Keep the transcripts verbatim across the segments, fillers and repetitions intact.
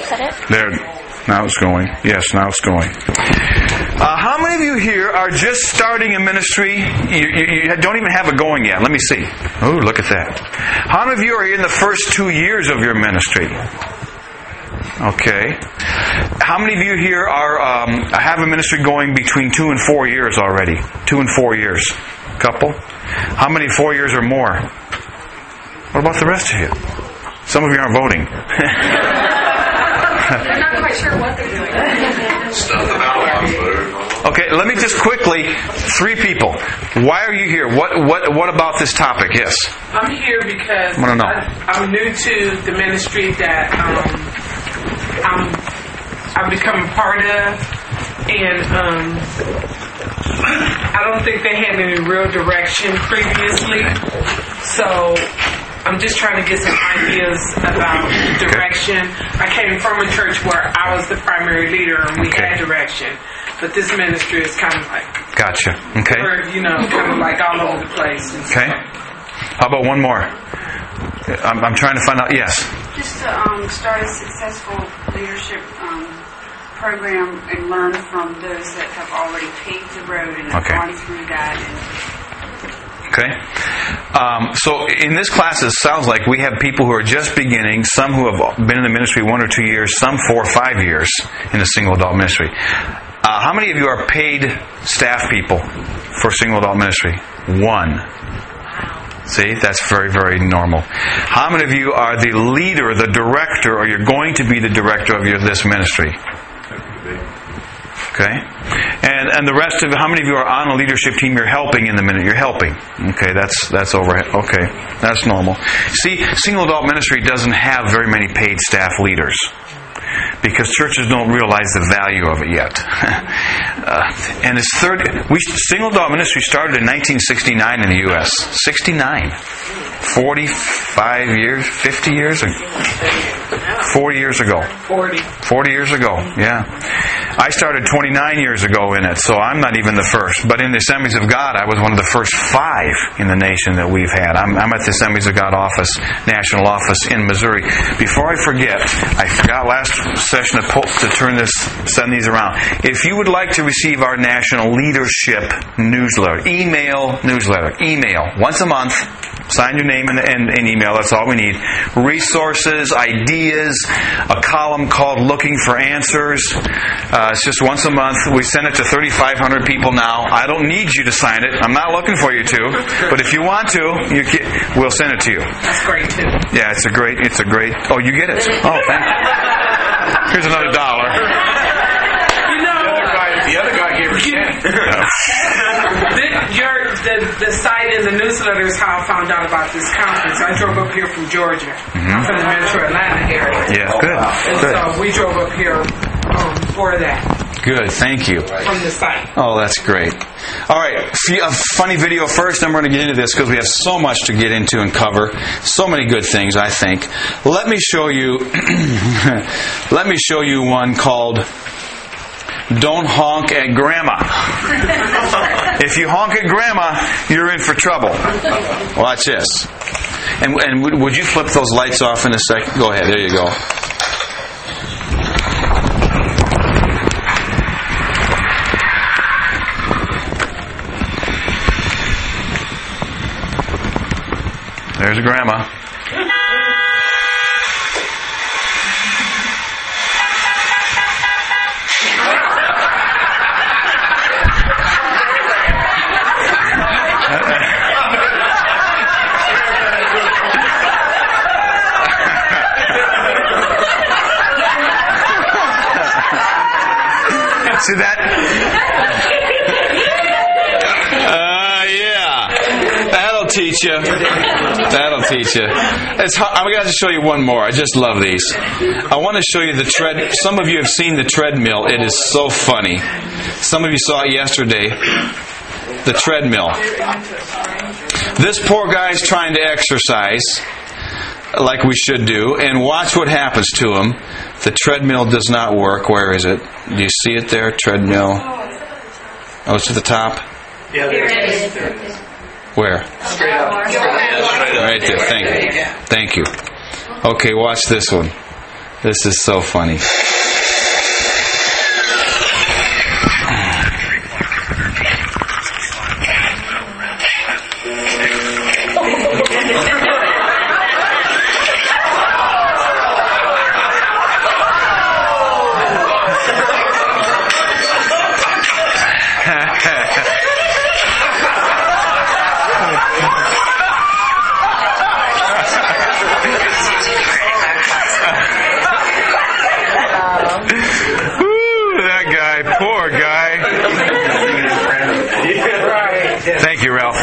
Is that it? There. Now it's going. Yes, now it's going. Uh, how many of you here are just starting a ministry? You, you, you don't even have it going yet. Let me see. Oh, look at that. How many of you are in the first two years of your ministry? Okay. How many of you here are um, have a ministry going between two and four years already? Two and four years. Couple? How many four years or more? What about the rest of you? Some of you aren't voting. They're not quite sure what they're doing. Stuff about Okay, let me just quickly, three people. Why are you here? What what what about this topic? Yes. I'm here because I wanna know. I, I'm new to the ministry that um, I'm I've become a part of, and um, I don't think they had any real direction previously, so I'm just trying to get some ideas about direction. I came from a church where I was the primary leader and we Okay. had direction. But this ministry is kind of like, Gotcha. Okay. we're, you know, kind of like all over the place. And Okay. How about one more? I'm, I'm trying to find out. Yes. Just to um, start a successful leadership um, program and learn from those that have already paved the road and have Okay. gone through that. And Okay. Um, so in this class, it sounds like we have people who are just beginning, some who have been in the ministry one or two years, some four or five years in a single adult ministry. Uh, how many of you are paid staff people for single adult ministry? One. See, that's very, very normal. How many of you are the leader, the director, or you're going to be the director of your this ministry? Okay, and and the rest of how many of you are on a leadership team? You're helping in the minute. You're helping. Okay, that's that's overhead. Okay, that's normal. See, single adult ministry doesn't have very many paid staff leaders because churches don't realize the value of it yet. uh, and it's third. We single adult ministry started in nineteen sixty-nine in the U S sixty-nine. forty-five years, fifty years, forty years ago. forty. forty years ago, yeah. I started twenty-nine years ago in it, so I'm not even the first. But in the Assemblies of God, I was one of the first five in the nation that we've had. I'm, I'm at the Assemblies of God office, national office in Missouri. Before I forget, I forgot last session to, pull, to turn this, send these around. If you would like to receive our national leadership newsletter, email newsletter, email once a month. Sign your name and, and, and email. That's all we need. Resources, ideas, a column called Looking for Answers. Uh, it's just once a month. We send it to thirty-five hundred people now. I don't need you to sign it. I'm not looking for you to. But if you want to, you can, we'll send it to you. That's great too. Yeah, it's a great, it's a great, oh, you get it. Oh, thank you. Here's another dollar. You know, The other guy gave her ten. the, your, the, the site and the newsletter is how I found out about this conference. I drove up here from Georgia, Mm-hmm. from the Metro Atlanta area. Yeah, good. And Good. so we drove up here um, for that, Good, thank you. from the site. Oh, that's great. All right, a funny video first, then we're going to get into this because we have so much to get into and cover. So many good things, I think. Let me show you. Let me show you one called "Don't Honk at Grandma." If you honk at Grandma, you're in for trouble. Watch this. And, and would, would you flip those lights off in a second? Go ahead. There you go. There's Grandma. See that? Uh, yeah. That'll teach you. That'll teach you. It's hard. I'm going to show you one more. I just love these. I want to show you the tread. Some of you have seen the treadmill. It is so funny. Some of you saw it yesterday. The treadmill. This poor guy's trying to exercise like we should do, and watch what happens to him. The treadmill does not work. Where is it? Do you see it there? Treadmill. Oh, it's at the top? Yeah, there it is. Where? Straight up. Right there. Thank you. Thank you. Okay, watch this one. This is so funny. Thank you, Ralph.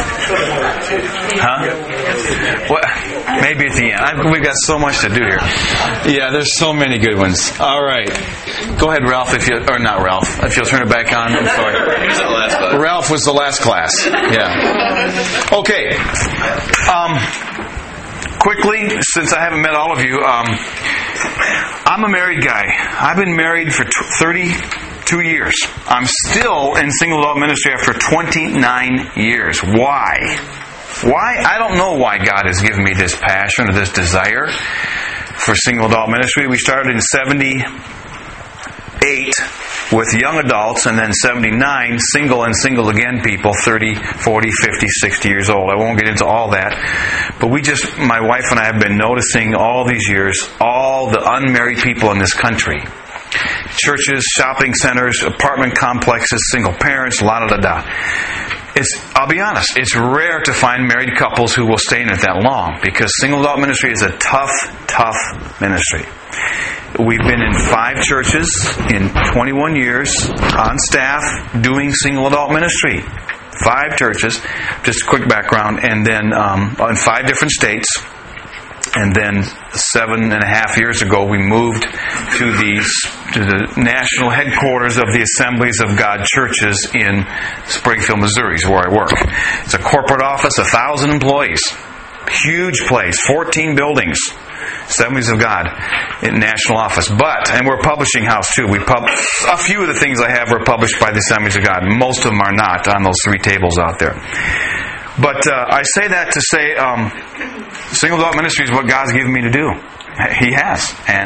Huh? What? Maybe at the end. I, we've got so much to do here. Yeah, there's so many good ones. All right. Go ahead, Ralph, if you, or not Ralph, if you'll turn it back on. I'm sorry. Ralph was the last class. Yeah. Okay. Um, quickly, since I haven't met all of you, um, I'm a married guy. I've been married for thirty-two years. I'm still in single adult ministry after twenty-nine years. Why? Why? I don't know why God has given me this passion or this desire for single adult ministry. We started in seventy-eight with young adults, and then seventy-nine single and single again people, thirty, forty, fifty, sixty years old. I won't get into all that. But we just, my wife and I have been noticing all these years, all the unmarried people in this country. Churches, shopping centers, apartment complexes, single parents, la da da da. It's, I'll be honest, it's rare to find married couples who will stay in it that long, because single adult ministry is a tough, tough ministry. We've been in five churches in twenty-one years on staff doing single adult ministry. Five churches, just a quick background, and then um, in five different states. And then seven and a half years ago, we moved to the, to the national headquarters of the Assemblies of God churches in Springfield, Missouri, is where I work. It's a corporate office, a thousand employees. Huge place, fourteen buildings. Assemblies of God in national office. But, and we're a publishing house too. We pub, a few of the things I have are published by the Assemblies of God. Most of them are not on those three tables out there. But uh, I say that to say um, single adult ministry is what God's given me to do. He has. And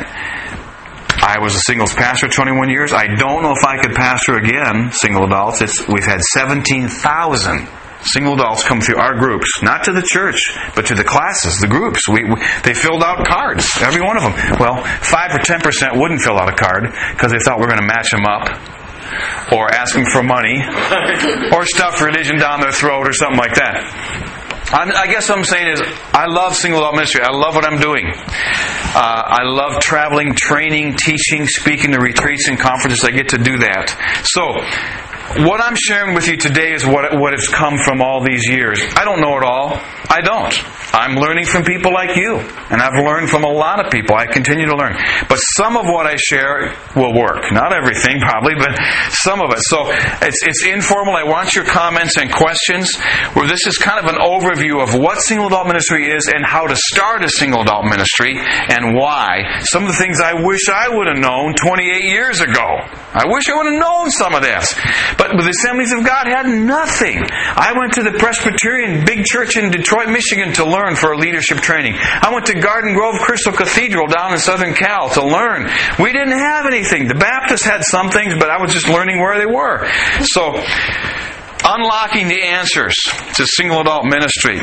I was a singles pastor twenty-one years. I don't know if I could pastor again single adults. It's, we've had seventeen thousand single adults come through our groups. Not to the church, but to the classes, the groups. We, we They filled out cards, every one of them. Well, five or ten percent wouldn't fill out a card because they thought we were going to match them up, or asking for money, or stuff religion down their throat, or something like that. I'm, I guess what I'm saying is, I love single adult ministry. I love what I'm doing. Uh, I love traveling, training, teaching, speaking to retreats and conferences. I get to do that. So, what I'm sharing with you today is what what has come from all these years. I don't know it all. I don't. I'm learning from people like you. And I've learned from a lot of people. I continue to learn. But some of what I share will work. Not everything, probably, but some of it. So it's it's informal. I want your comments and questions. Where this is kind of an overview of what single adult ministry is and how to start a single adult ministry and why. Some of the things I wish I would have known twenty-eight years ago. I wish I would have known some of this. But the Assemblies of God had nothing. I went to the Presbyterian big church in Detroit, Michigan to learn for a leadership training. I went to Garden Grove Crystal Cathedral down in Southern Cal to learn. We didn't have anything. The Baptists had some things, but I was just learning where they were. So, unlocking the answers to single adult ministry.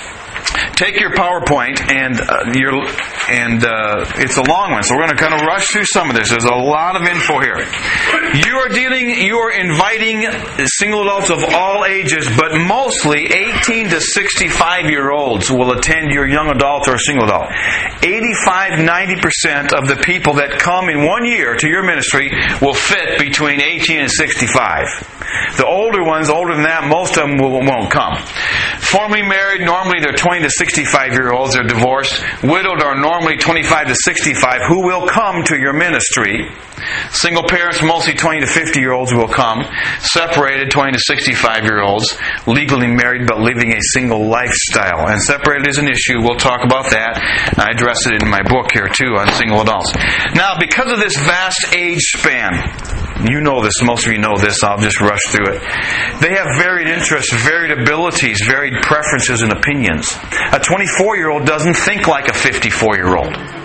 Take your PowerPoint, and uh, your and uh, it's a long one, so we're going to kind of rush through some of this. There's a lot of info here. You are dealing, you are inviting single adults of all ages, but mostly eighteen to sixty-five year olds will attend your young adult or single adult. eighty-five, ninety percent of the people that come in one year to your ministry will fit between eighteen and sixty-five. The older ones, older than that, most of them will, won't come. Formerly married, normally they're twenty to sixty-five year olds. They're divorced. Widowed are normally twenty-five to sixty-five who will come to your ministry. Single parents, mostly twenty to fifty year olds will come. Separated, twenty to sixty-five year olds. Legally married but living a single lifestyle. And separated is an issue. We'll talk about that. I address it in my book here too on single adults. Now, because of this vast age span, you know this, most of you know this, I'll just rush through it. They have varied interests, varied abilities, varied preferences and opinions. A twenty-four year old doesn't think like a fifty-four year old.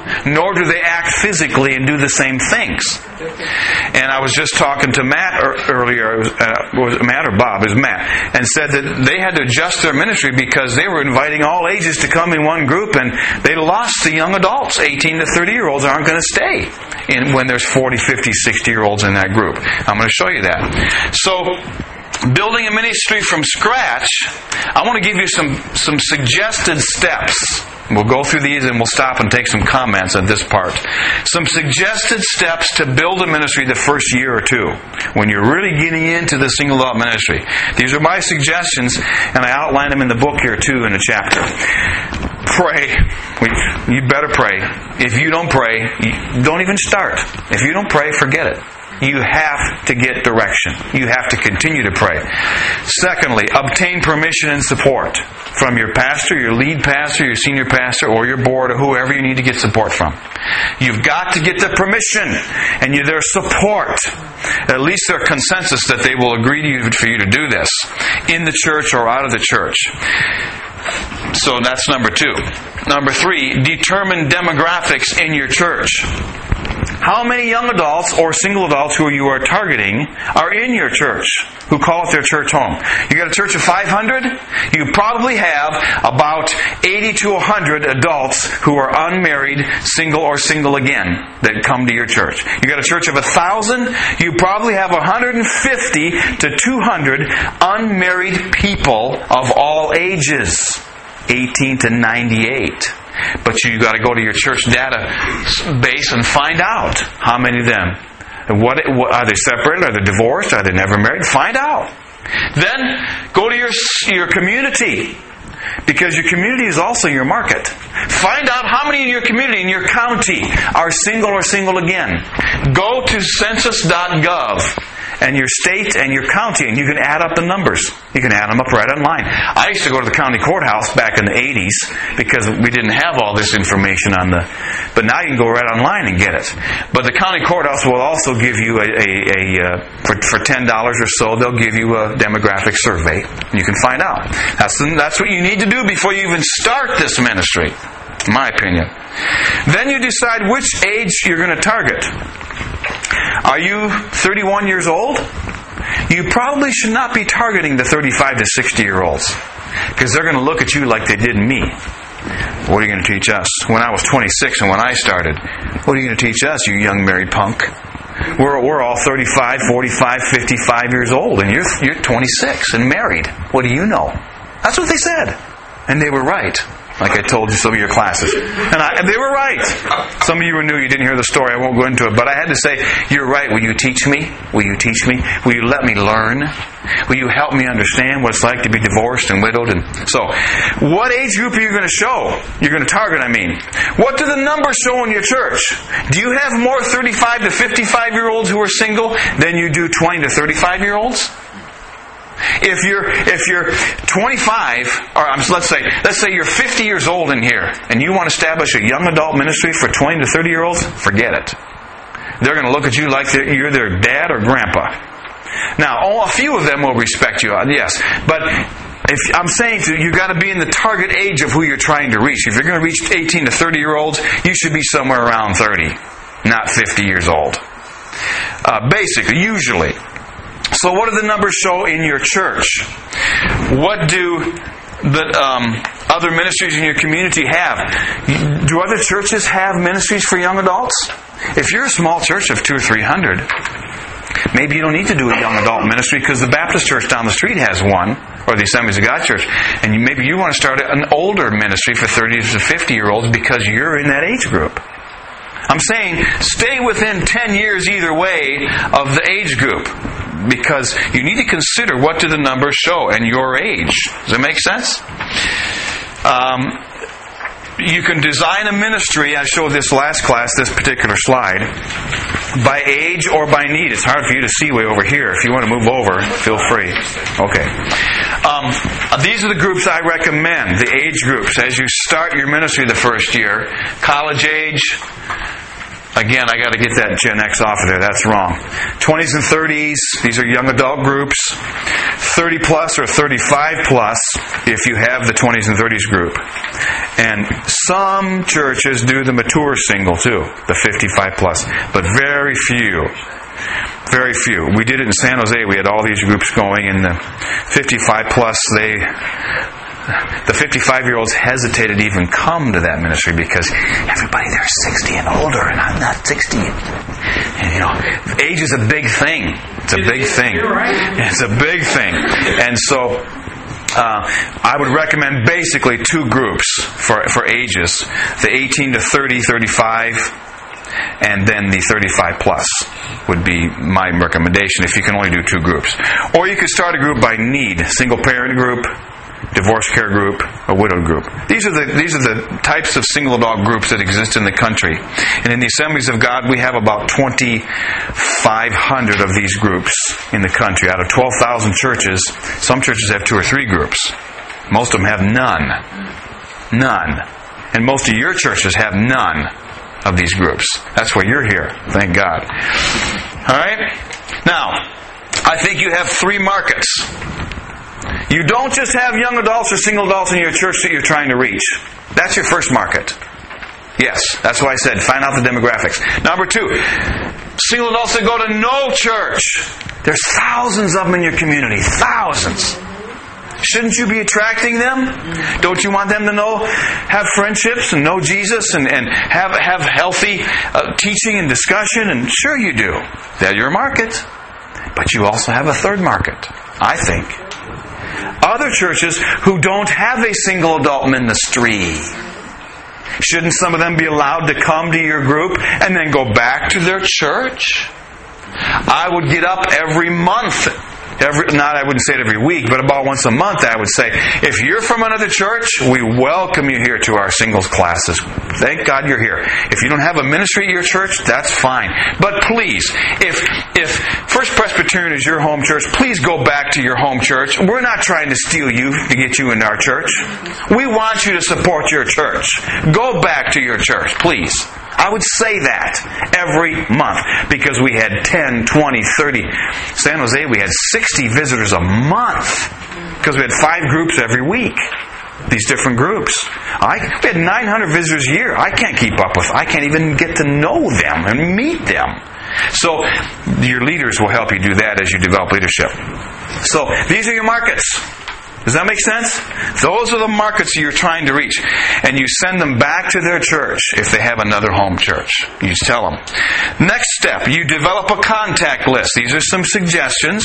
nor do they act physically and do the same things. And I was just talking to Matt earlier, it was, uh, was it Matt or Bob? It was Matt, and said that they had to adjust their ministry because they were inviting all ages to come in one group, and they lost the young adults. eighteen to thirty year olds aren't going to stay in when there's forty, fifty, sixty year olds in that group. I'm going to show you that. So, building a ministry from scratch, I want to give you some, some suggested steps. We'll go through these and we'll stop and take some comments at this part. Some suggested steps to build a ministry the first year or two when you're really getting into the single adult ministry. These are my suggestions, and I outline them in the book here too in a chapter. Pray. You better pray. If you don't pray, don't even start. If you don't pray, forget it. You have to get direction. You have to continue to pray. Secondly, obtain permission and support from your pastor, your lead pastor, your senior pastor, or your board, or whoever you need to get support from. You've got to get the permission and you, their support. At least their consensus that they will agree to you for you to do this in the church or out of the church. So that's number two. Number three, determine demographics in your church. How many young adults or single adults who you are targeting are in your church, who call it their church home? You got a church of five hundred? You probably have about eighty to one hundred adults who are unmarried, single or single again, that come to your church. You got a church of one thousand? You probably have one hundred fifty to two hundred unmarried people of all ages, eighteen to ninety-eight. But you got to go to your church database and find out how many of them. What, what are they separated? Are they divorced? Are they never married? Find out. Then go to your your community, because your community is also your market. Find out how many in your community, in your county, are single or single again. Go to census dot gov and your state and your county, and you can add up the numbers. You can add them up right online. I used to go to the county courthouse back in the eighties because we didn't have all this information on the... But now you can go right online and get it. But the county courthouse will also give you a... a, a uh, for, for ten dollars or so, they'll give you a demographic survey. You can find out. That's, that's what you need to do before you even start this ministry, in my opinion. Then you decide which age you're going to target. Are you thirty-one years old? You probably should not be targeting the thirty-five to sixty year olds, because they're going to look at you like they did me. What are you going to teach us? When I was twenty-six and when I started, what are you going to teach us, you young married punk? We're, we're all thirty-five, forty-five, fifty-five years old, and you're, you're twenty-six and married. What do you know? That's what they said. And they were right. Like I told you some of your classes. And, I, and they were right. Some of you were new, you didn't hear the story, I won't go into it. But I had to say, you're right, will you teach me? Will you teach me? Will you let me learn? Will you help me understand what it's like to be divorced and widowed? And so, what age group are you going to show? You're going to target, I mean. What do the numbers show in your church? Do you have more thirty-five to fifty-five year olds who are single than you do twenty to thirty-five year olds? If you're if you're twenty-five, or let's say let's say you're fifty years old in here, and you want to establish a young adult ministry for twenty to thirty year olds, forget it. They're going to look at you like you're their dad or grandpa. Now, oh, a few of them will respect you, yes, but if I'm saying to you, you've got to be in the target age of who you're trying to reach. If you're going to reach eighteen to thirty year olds, you should be somewhere around thirty, not fifty years old. Uh, basically, usually. So what do the numbers show in your church? What do the um, other ministries in your community have? Do other churches have ministries for young adults? If you're a small church of two or three hundred, maybe you don't need to do a young adult ministry because the Baptist church down the street has one, or the Assemblies of God church, and you, maybe you want to start an older ministry for thirty to fifty year olds because you're in that age group. I'm saying stay within ten years either way of the age group, because you need to consider what do the numbers show and your age. Does that make sense? Um, you can design a ministry, I showed this last class, this particular slide, by age or by need. It's hard for you to see way over here. If you want to move over, feel free. Okay. Um, these are the groups I recommend, the age groups, as you start your ministry the first year. College age, Again, I got to get that Gen X off of there. That's wrong. twenties and thirties, these are young adult groups. thirty plus or thirty-five plus if you have the twenties and thirties group. And some churches do the mature single too, the fifty-five plus, but very few. Very few. We did it in San Jose. We had all these groups going, and the fifty-five plus, they... The fifty-five-year-olds hesitated to even come to that ministry because everybody there is sixty and older, and I'm not sixty. And, you know, age is a big thing. It's a big thing. It's a big thing. And so, uh, I would recommend basically two groups for for ages: the eighteen to thirty, thirty-five, and then the thirty-five plus would be my recommendation if you can only do two groups. Or you could start a group by need: single parent group, divorce care group, a widow group. These are the these are the types of single adult groups that exist in the country. And in the Assemblies of God, we have about twenty-five hundred of these groups in the country. Out of twelve thousand churches, some churches have two or three groups. Most of them have none. None. And most of your churches have none of these groups. That's why you're here. Thank God. All right? Now, I think you have three markets. You don't just have young adults or single adults in your church that you're trying to reach. That's your first market. Yes, that's why I said find out the demographics. Number two, single adults that go to no church. There's thousands of them in your community. Thousands. Shouldn't you be attracting them? Don't you want them to know, have friendships and know Jesus and, and have, have healthy uh, teaching and discussion? And sure you do. They're your market. But you also have a third market, I think. Other churches who don't have a single adult ministry. Shouldn't some of them be allowed to come to your group and then go back to their church? I would get up every month. Every, not I wouldn't say it every week, but about once a month I would say, if you're from another church, we welcome you here to our singles classes. Thank God you're here. If you don't have a ministry at your church, that's fine. But please, if if First Presbyterian is your home church, please go back to your home church. We're not trying to steal you to get you into our church. We want you to support your church. Go back to your church, please. I would say that every month because we had ten, twenty, thirty. San Jose, we had sixty visitors a month because we had five groups every week. These different groups. I, we had nine hundred visitors a year. I can't keep up with. I can't even get to know them and meet them. So your leaders will help you do that as you develop leadership. So these are your markets. Does that make sense? Those are the markets you're trying to reach. And you send them back to their church if they have another home church. You tell them. Next step, you develop a contact list. These are some suggestions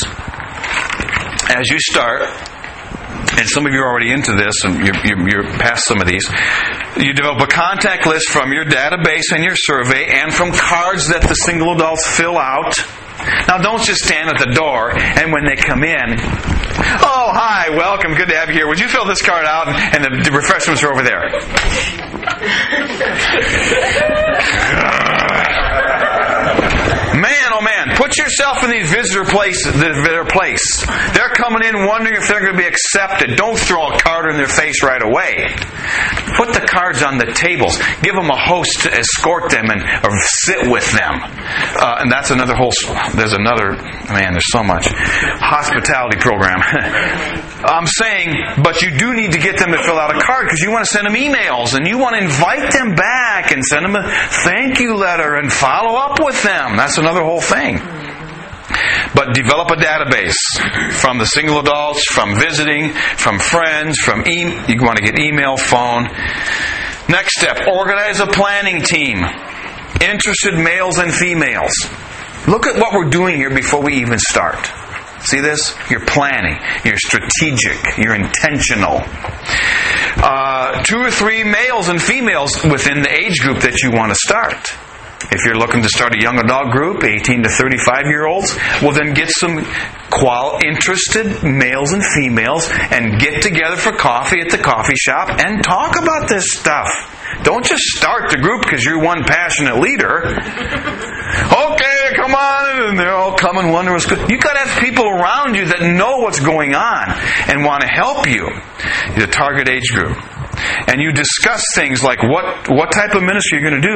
as you start. And some of you are already into this, and you're, you're, you're past some of these. You develop a contact list from your database and your survey and from cards that the single adults fill out. Now, don't just stand at the door and when they come in, oh, hi, welcome, good to have you here. Would you fill this card out? And the, the refreshments are over there. Man, oh man, put yourself in these visitor places, their place. They're coming in wondering if they're going to be accepted. Don't throw a card in their face right away. Put the cards on the tables. Give them a host to escort them and or sit with them. Uh, and that's another whole, there's another, man, there's so much. Hospitality program. I'm saying, but you do need to get them to fill out a card because you want to send them emails and you want to invite them back and send them a thank you letter and follow up with them. That's another whole thing. But develop a database from the single adults, from visiting, from friends, from e- you want to get email, phone. Next step, organize a planning team. Interested males and females. Look at what we're doing here before we even start. See this? You're planning. You're strategic. You're intentional. Uh, two or three males and females within the age group that you want to start. If you're looking to start a young adult group, eighteen to thirty-five year olds, well then get some qual interested males and females and get together for coffee at the coffee shop and talk about this stuff. Don't just start the group because you're one passionate leader. Okay, come on, and they're all coming wondering what's good. You've got to have people around you that know what's going on and want to help you. The target age group. And you discuss things like what, what type of ministry you're going to do.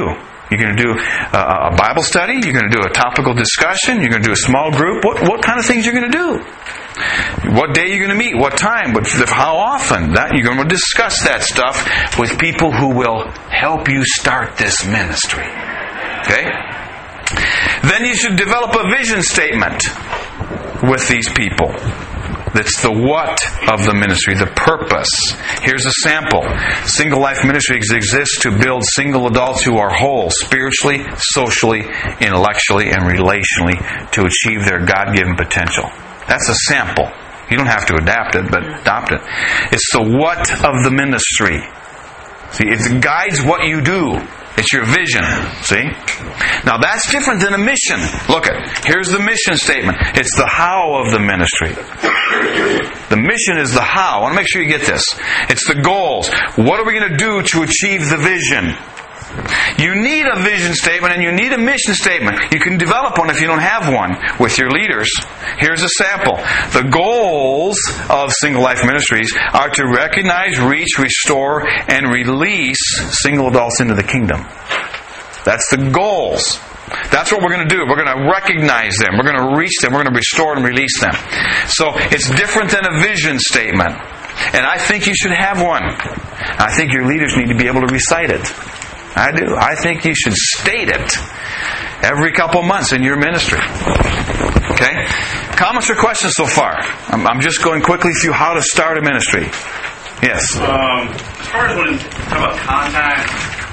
You're going to do a, a Bible study. You're going to do a topical discussion. You're going to do a small group. What what kind of things you're going to do? What day you're going to meet? What time? What, how often? That you're going to discuss that stuff with people who will help you start this ministry. Okay? Then you should develop a vision statement with these people. That's the what of the ministry, the purpose. Here's a sample. Single Life Ministries exists to build single adults who are whole, spiritually, socially, intellectually, and relationally to achieve their God-given potential. That's a sample. You don't have to adapt it, but adopt it. It's the what of the ministry. See, it guides what you do. It's your vision. See? Now that's different than a mission. Look at, here's the mission statement. It's the how of the ministry. The mission is the how. I want to make sure you get this. It's the goals. What are we going to do to achieve the vision? You need a vision statement and you need a mission statement. You can develop one if you don't have one with your leaders. Here's a sample. The goals of Single Life Ministries are to recognize, reach, restore, and release single adults into the kingdom. That's the goals. That's what we're going to do. We're going to recognize them. We're going to reach them. We're going to restore and release them. So it's different than a vision statement. And I think you should have one. I think your leaders need to be able to recite it. I do. I think you should state it every couple months in your ministry. Okay? Comments or questions so far? I'm, I'm just going quickly through how to start a ministry. Yes? Um, as far as when you talk about contact,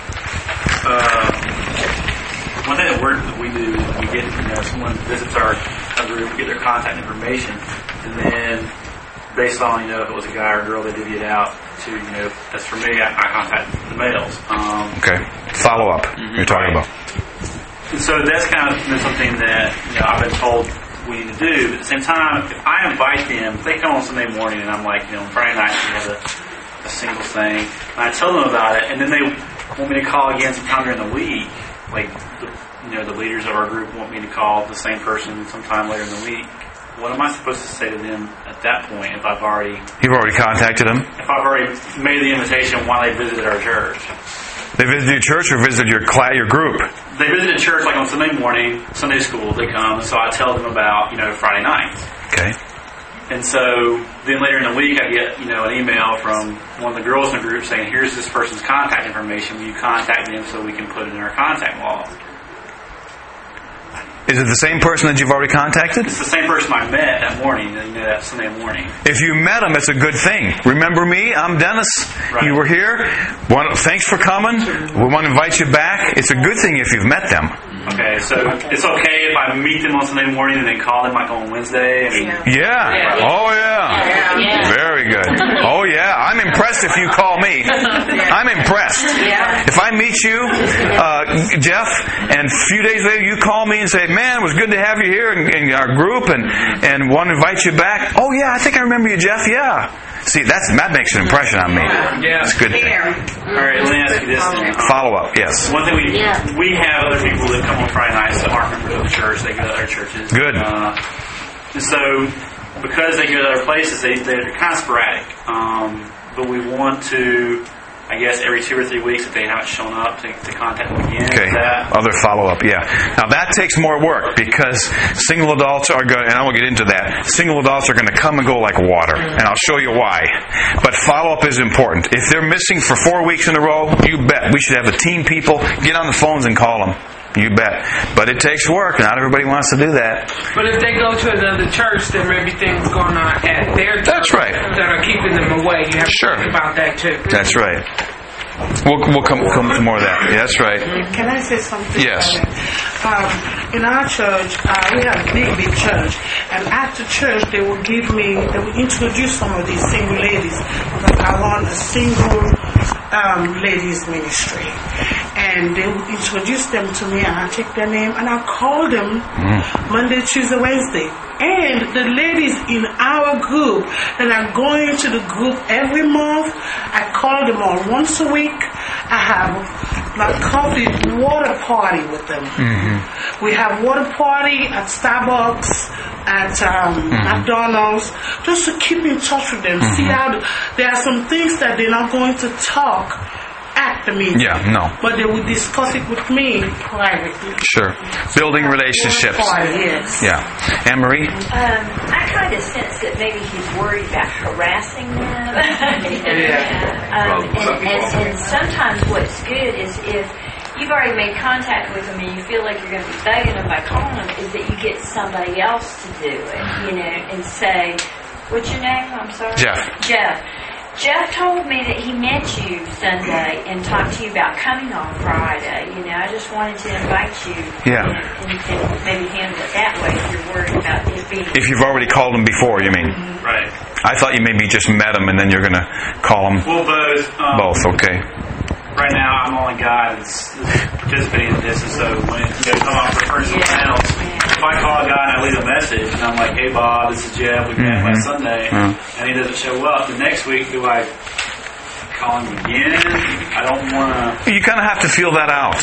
uh, one thing that works that we do is we get, you know, someone visits our, our group, we get their contact information, and then based on, you know, if it was a guy or a girl, they divvy it out to, you know, as for me, I, I contact the males. Um, okay. Follow up, mm-hmm. You're talking about. And so that's kind of been something that, you know, I've been told we need to do. But at the same time, if I invite them, if they come on Sunday morning and I'm like, you know, Friday night we have a, a single thing, and I tell them about it, and then they want me to call again sometime during the week, like, the, you know, the leaders of our group want me to call the same person sometime later in the week. What am I supposed to say to them at that point if I've already... You've already contacted them? If I've already made the invitation while they visited our church. They visited your church or visited your class, your group? They visited church like on Sunday morning, Sunday school, they come, so I tell them about, you know, Friday nights. Okay. And so then later in the week I get, you know, an email from one of the girls in the group saying, here's this person's contact information, will you contact them so we can put it in our contact log? Is it the same person that you've already contacted? It's the same person I met that morning, you know, that Sunday morning. If you met them, it's a good thing. Remember me? I'm Dennis. Right. You were here. One, thanks for coming. We want to invite you back. It's a good thing if you've met them. Okay, so it's okay if I meet them on Sunday morning and then call them like on Wednesday? I mean, yeah. Oh, yeah. yeah. Very good. Oh, yeah. I'm impressed if you call me. I'm impressed. If I meet you, uh, Jeff, and a few days later you call me and say, man, it was good to have you here in, in our group and, and want to invite you back. Oh, yeah, I think I remember you, Jeff. Yeah. See, that's, that makes an impression on me. Yeah. It's a good thing. All right, let me ask you this. Um, Follow up, yes. One thing we yeah. we have other people that come on Friday nights that aren't members of the church. They go to other churches. Good. Uh, and so, because they go to other places, they, they're kind of sporadic. Um, but we want to, I guess, every two or three weeks if they haven't shown up to, to contact them again. Okay. That, Other follow-up, yeah. Now that takes more work because single adults are going, and I won't get into that, single adults are going to come and go like water. And I'll show you why. But follow-up is important. If they're missing for four weeks in a row, you bet. We should have a team people, get on the phones and call them. You bet. But it takes work. Not everybody wants to do that. But if they go to another church, there may be things going on at their church. That's right. That are keeping them away. You have sure. to think about that too. That's right. We'll, we'll come, come to more of that. Yeah, that's right. Can I say something? Yes. Um, in our church, uh, we have a big, big church. And after church, they will give me, they will introduce some of these single ladies because I run a single um, ladies ministry. And they will introduce them to me and I take their name and I call them mm. Monday, Tuesday, Wednesday. And the ladies in our group that are going to the group every month, I call them all once a week. I have my coffee water party with them. Mm-hmm. We have water party at Starbucks, at um, mm-hmm. McDonald's, just to keep in touch with them. Mm-hmm. See how the, there are some things that they're not going to talk at at the meeting. Yeah, no. But they would discuss it with me privately. Sure. Building relationships. Yes. Yeah. Anne-Marie? Um, I kind of sense that maybe he's worried about harassing them. um, and, and, and sometimes what's good is if you've already made contact with them and you feel like you're going to be begging them by calling them, is that you get somebody else to do it, you know, and say, what's your name? I'm sorry? Jeff. Jeff. Jeff told me that he met you Sunday and talked to you about coming on Friday. You know, I just wanted to invite you. Yeah. And, and you can maybe handle it that way if you're worried about it being. If you've already called them before, you mean? Mm-hmm. Right. I thought you maybe just met them and then you're going to call them Well, both. Um, both. Okay. Right now, I'm the only guy that's, that's participating in this, and so when it you know, come up for someone else, if I call a guy and I leave a message, and I'm like, hey, Bob, this is Jeff, we met Mm-hmm. last Sunday, Mm-hmm. and he doesn't show up, the next week, do I call him again? I don't want to... You kind of have to feel that out.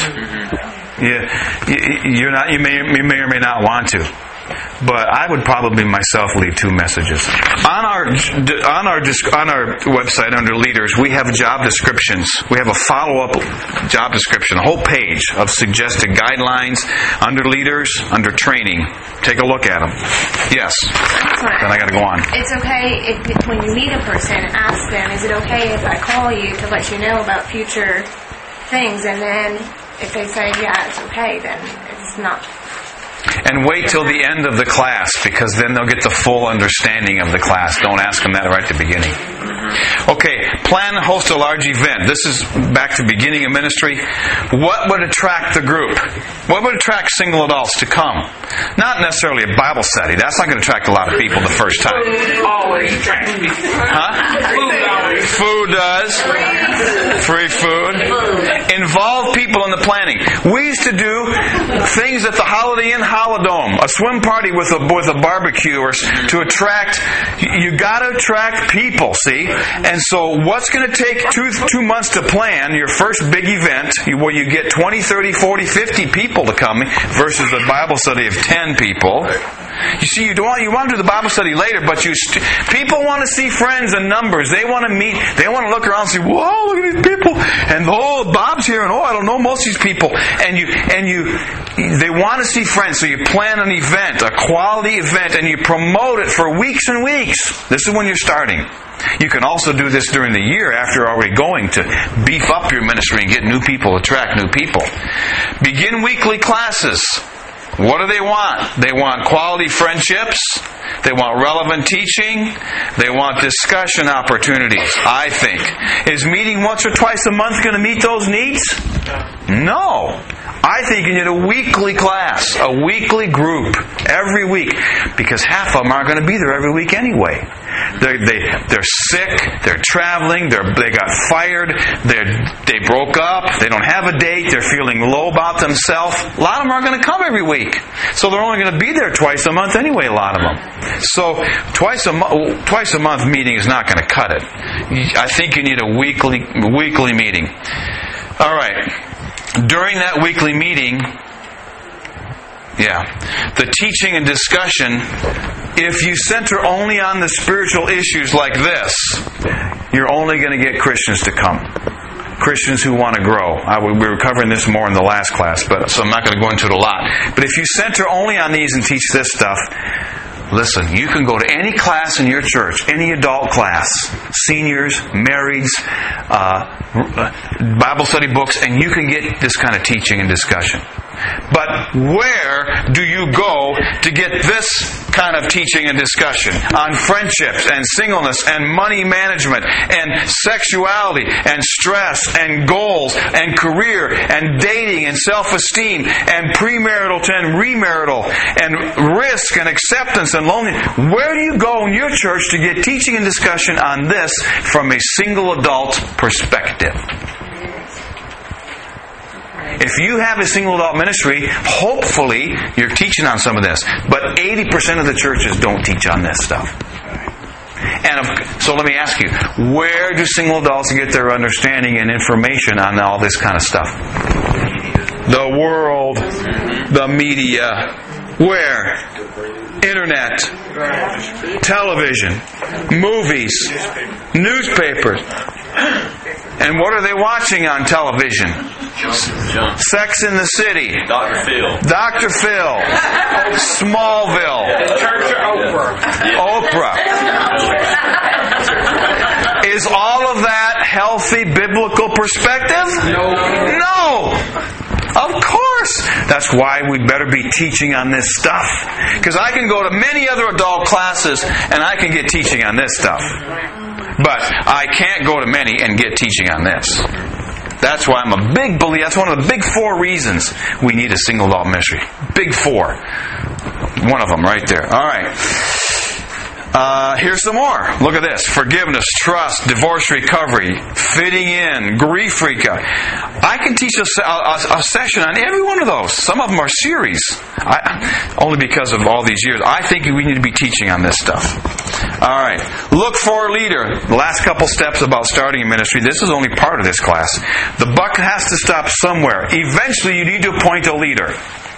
Yeah, you, you're not. You may, you may or may not want to. But I would probably myself leave two messages. On our on our on our website under leaders, we have job descriptions. We have a follow-up job description, a whole page of suggested guidelines under leaders, under training. Take a look at them. Yes. Then I got to go on. It's okay if when you meet a person, ask them, is it okay if I call you to let you know about future things? And then if they say, yeah, it's okay, then it's not. And wait till the end of the class, because then they'll get the full understanding of the class. Don't ask them that right at the beginning. Okay, plan and host a large event. This is back to beginning of ministry. What would attract the group? What would attract single adults to come? Not necessarily a Bible study. That's not going to attract a lot of people the first time. Food always attracts me. Huh? Food always. Food does. Free food. Involve people in the planning. We used to do things at the Holiday Inn Holidome, a swim party with a with a barbecue, or to attract. You got to attract people. See, and so what's going to take two two months to plan your first big event, where you get twenty, thirty, forty, fifty people to come, versus a Bible study of ten people. You see, you don't want, you want to do the Bible study later, but you st- people want to see friends and numbers. They want to meet. They want to look around and say, "Whoa, look at these people!" And oh, Bob's here, and oh, I don't know most of these people. And you and you, they want to see friends. So you plan an event, a quality event, and you promote it for weeks and weeks. This is when you're starting. You can also do this during the year after you're already going to beef up your ministry and get new people, attract new people. Begin weekly classes. What do they want? They want quality friendships. They want relevant teaching. They want discussion opportunities, I think. Is meeting once or twice a month going to meet those needs? No. I think you need a weekly class, a weekly group, every week, because half of them aren't going to be there every week anyway. They're, they, they're sick, they're traveling, they're, they got fired, they're, they broke up, they don't have a date, they're feeling low about themselves. A lot of them aren't going to come every week. So they're only going to be there twice a month anyway, a lot of them. So twice a, mo- twice a month meeting is not going to cut it. I think you need a weekly, weekly meeting. All right. During that weekly meeting, yeah, the teaching and discussion, if you center only on the spiritual issues like this, you're only going to get Christians to come. Christians who want to grow. I, we were covering this more in the last class, but so I'm not going to go into it a lot. But if you center only on these and teach this stuff, listen, you can go to any class in your church, any adult class, seniors, marrieds, uh, Bible study books, and you can get this kind of teaching and discussion. But where do you go to get this kind of teaching and discussion on friendships and singleness and money management and sexuality and stress and goals and career and dating and self-esteem and premarital and remarital and risk and acceptance and loneliness? Where do you go in your church to get teaching and discussion on this from a single adult perspective? If you have a single adult ministry, hopefully you're teaching on some of this. But eighty percent of the churches don't teach on this stuff. And so let me ask you, where do single adults get their understanding and information on all this kind of stuff? The world, the media, where? Internet, television, movies, newspapers. And what are they watching on television? Jump. Sex in the City. Doctor Phil. Doctor Phil. Smallville. Church of Oprah. Oprah. Is all of that healthy biblical perspective? No. No. Of course. That's why we better be teaching on this stuff. Because I can go to many other adult classes and I can get teaching on this stuff. But I can't go to many and get teaching on this. That's why I'm a big believer. That's one of the big four reasons we need a single adult ministry. Big four. One of them right there. All right. Uh, here's some more. Look at this. Forgiveness, trust, divorce recovery, fitting in, grief recovery. I can teach a, a, a session on every one of those. Some of them are series. I, only because of all these years. I think we need to be teaching on this stuff. All right. Look for a leader. The last couple steps about starting a ministry. This is only part of this class. The buck has to stop somewhere. Eventually you need to appoint a leader.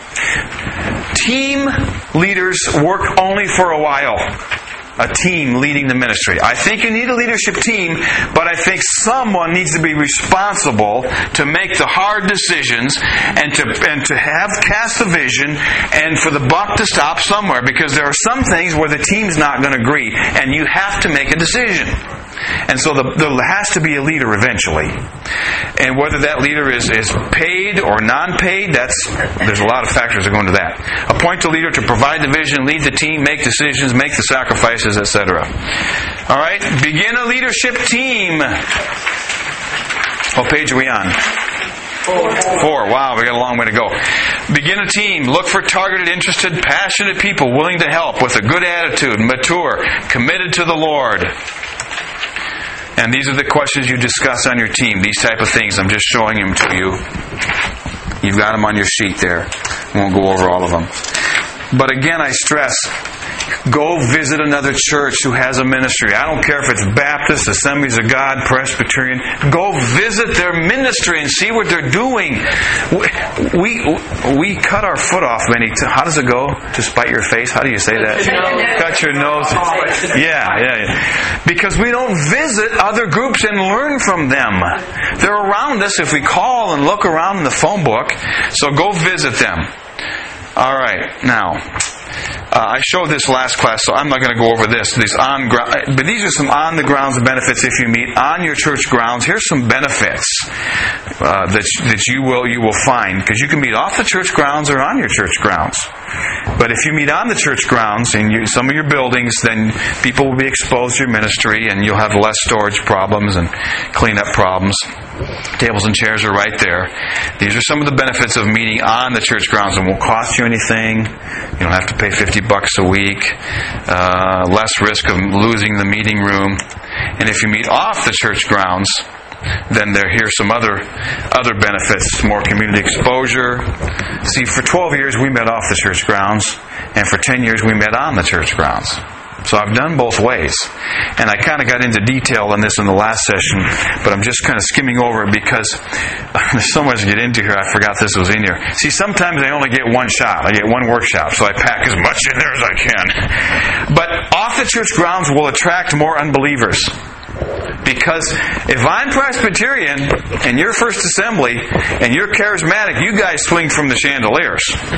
Team leaders work only for a while. A team leading the ministry. I think you need a leadership team, but I think someone needs to be responsible to make the hard decisions and to and to have cast the vision and for the buck to stop somewhere, because there are some things where the team's not going to agree and you have to make a decision. And so the, there has to be a leader eventually. And whether that leader is, is paid or non-paid, that's there's a lot of factors that go into that. Appoint a leader to provide the vision, lead the team, make decisions, make the sacrifices, et cetera. All right? Begin a leadership team. What page are we on? Four. Four. Wow, we got a long way to go. Begin a team. Look for targeted, interested, passionate people willing to help with a good attitude, mature, committed to the Lord. And these are the questions you discuss on your team. These type of things. I'm just showing them to you. You've got them on your sheet there. I won't go over all of them. But again, I stress, go visit another church who has a ministry. I don't care if it's Baptist, Assemblies of God, Presbyterian. Go visit their ministry and see what they're doing. We we cut our foot off many times. How does it go? To spite your face? How do you say that? Cut your nose. Yeah, yeah, yeah. Because we don't visit other groups and learn from them. They're around us if we call and look around in the phone book. So go visit them. All right, now, uh, I showed this last class, so I'm not going to go over this. These on ground, but these are some on the grounds benefits if you meet on your church grounds. Here's some benefits uh, that that you will you will find, because you can meet off the church grounds or on your church grounds. But if you meet on the church grounds in you, some of your buildings, then people will be exposed to your ministry, and you'll have less storage problems and cleanup problems. Tables and chairs are right there. These are some of the benefits of meeting on the church grounds. It won't cost you anything. You don't have to pay fifty bucks a week. Uh, less risk of losing the meeting room. And if you meet off the church grounds, then there here's some other other benefits. More community exposure. See, for twelve years we met off the church grounds, and for ten years we met on the church grounds. So I've done both ways. And I kind of got into detail on this in the last session, but I'm just kind of skimming over it because there's so much to get into here, I forgot this was in here. See, sometimes I only get one shot. I get one workshop, so I pack as much in there as I can. But off the church grounds will attract more unbelievers. Because if I'm Presbyterian and you're First Assembly and you're charismatic, you guys swing from the chandeliers.